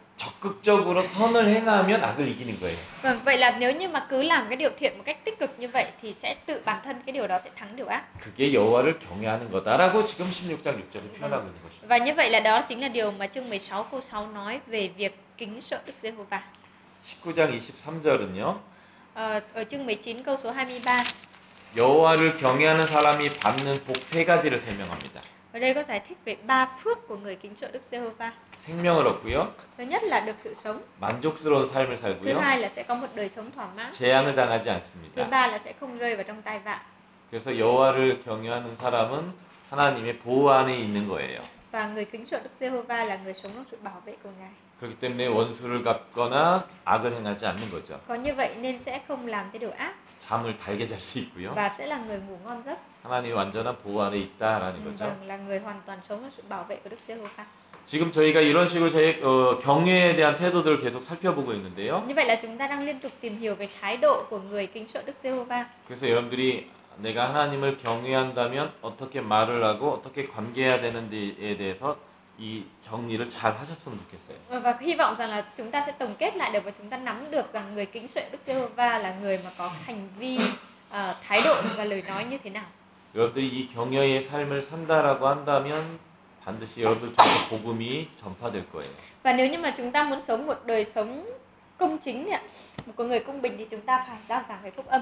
적극적으로 선을 행하면 악을 이기는 거예요. Vâng, vậy là nếu như mà cứ làm cái điều thiện một cách tích cực như vậy thì sẽ tự bản thân cái điều đó sẽ thắng điều ác. 그게 여호와를 경외하는 거다라고 지금 십육 장 육 절에 표현하고 있는 것입니다. Và như vậy là đó chính là điều mà chương mười sáu câu sáu nói về việc kính sợ Đức Giê-hô-va. 십구 장 이십삼 절은요. Ờ, ở chương mười chín câu số hai mươi ba. 여호와를 경외하는 사람이 받는 복 세 가지를 설명합니다. Ở đây có giải thích về ba phước của người kính sợ Đức Giê-hô-va. 생명을 얻고요. Thứ nhất là được sự sống. 만족스러운 삶을 Thứ 살고요. hai là sẽ có một đời sống thỏa mãn. 재앙을 당하지 Thứ 않습니다. ba là sẽ không rơi vào trong tai vạ. 그래서 여호와를 경외하는 사람은 하나님의 보호 안에 있는 거예요. Và người kính sợ Đức Giê-hô-va là người sống trong sự bảo vệ của Ngài. 그렇기 때문에 원수를 갚거나 악을 행하지 않는 거죠. Có như vậy nên sẽ không làm cái điều ác 잠을 달게 잘 수 있고요. và sẽ là người ngủ ngon giấc. 하나님의 완전한 보호 안에 있다라는 Ừ, 거죠. vâng, là người hoàn toàn sống trong sự bảo vệ của Đức Giê-hô-va. 지금 저희가 이런 식으로 제 어, 경외에 대한 태도들을 계속 살펴보고 있는데요. Như vậy là chúng ta đang liên tục tìm hiểu về thái độ của người kính sợ Đức Giê-hô-va. 그래서 여러분들이 내가 하나님을 경외한다면 어떻게 말을 하고 어떻게 관계해야 되는지에 대해서 이 정리를 잘 하셨으면 좋겠어요. Và hy vọng rằng là chúng ta sẽ tổng kết lại được và chúng ta nắm được rằng người kính sợ Đức Giê-hô-va là người mà có hành vi, uh, thái độ và lời nói như thế nào. 여러분들이 이 경외의 삶을 산다라고 한다면 반드시 여러분들 통해서 복음이 전파될 거예요. Và nếu như mà chúng ta muốn sống một đời sống công chính ạ, một người công bình thì chúng ta phải rao giảng về phúc âm.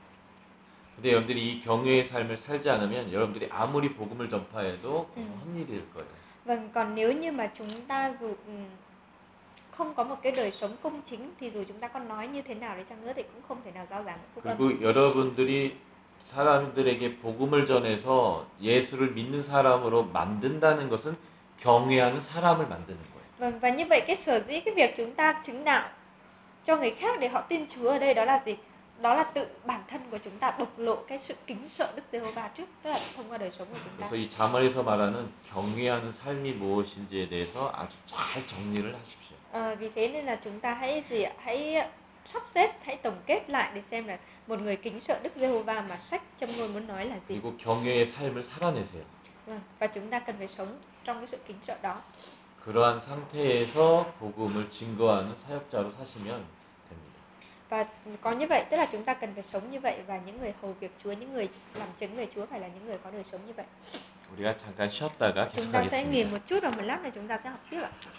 근데 여러분들이 이 경외의 삶을 살지 않으면 여러분들이 아무리 복음을 전파해도 음. 헛일이 될 거예요. Vâng, còn nếu như mà chúng ta dù không có một cái đời sống công chính thì dù chúng ta có nói như thế nào đi chăng nữa thì cũng không thể nào rao giảng phúc âm. 그리고 여러분들이 사람들에게 복음을 전해서 예수를 믿는 사람으로 만든다는 것은 경외하는 사람을 만드는 거예요. Vâng, và như vậy cái sở dĩ cái việc chúng ta chứng đạo cho người khác để họ tin Chúa ở đây đó là gì? đó là tự bản thân của chúng ta bộc lộ cái sự kính sợ Đức Giê-hô-va trước, tức là thông qua đời sống của chúng ta. 그래서 이 자문에서 말하는 경외하는 삶이 무엇인지에 대해서 아주 잘 정리를 하십시오. Ờ, vì thế nên là chúng ta hãy gì ạ? Hãy sắp xếp, hãy tổng kết lại để xem là một người kính sợ Đức Giê-hô-va mà sách Châm ngôn muốn nói là gì. 그리고 경외의 삶을 살아내세요. Vâng, và chúng ta cần phải sống trong cái sự kính sợ đó. 그러한 상태에서 복음을 증거하는 사역자로 사시면 됩니다. Và có như vậy, tức là chúng ta cần phải sống như vậy, và những người hầu việc Chúa, những người làm chứng về Chúa phải là những người có đời sống như vậy. 우리가 잠깐 쉬었다가 Chúng ta sẽ nghỉ 계속하겠습니다. một chút và một lát nữa chúng ta sẽ học tiếp ạ.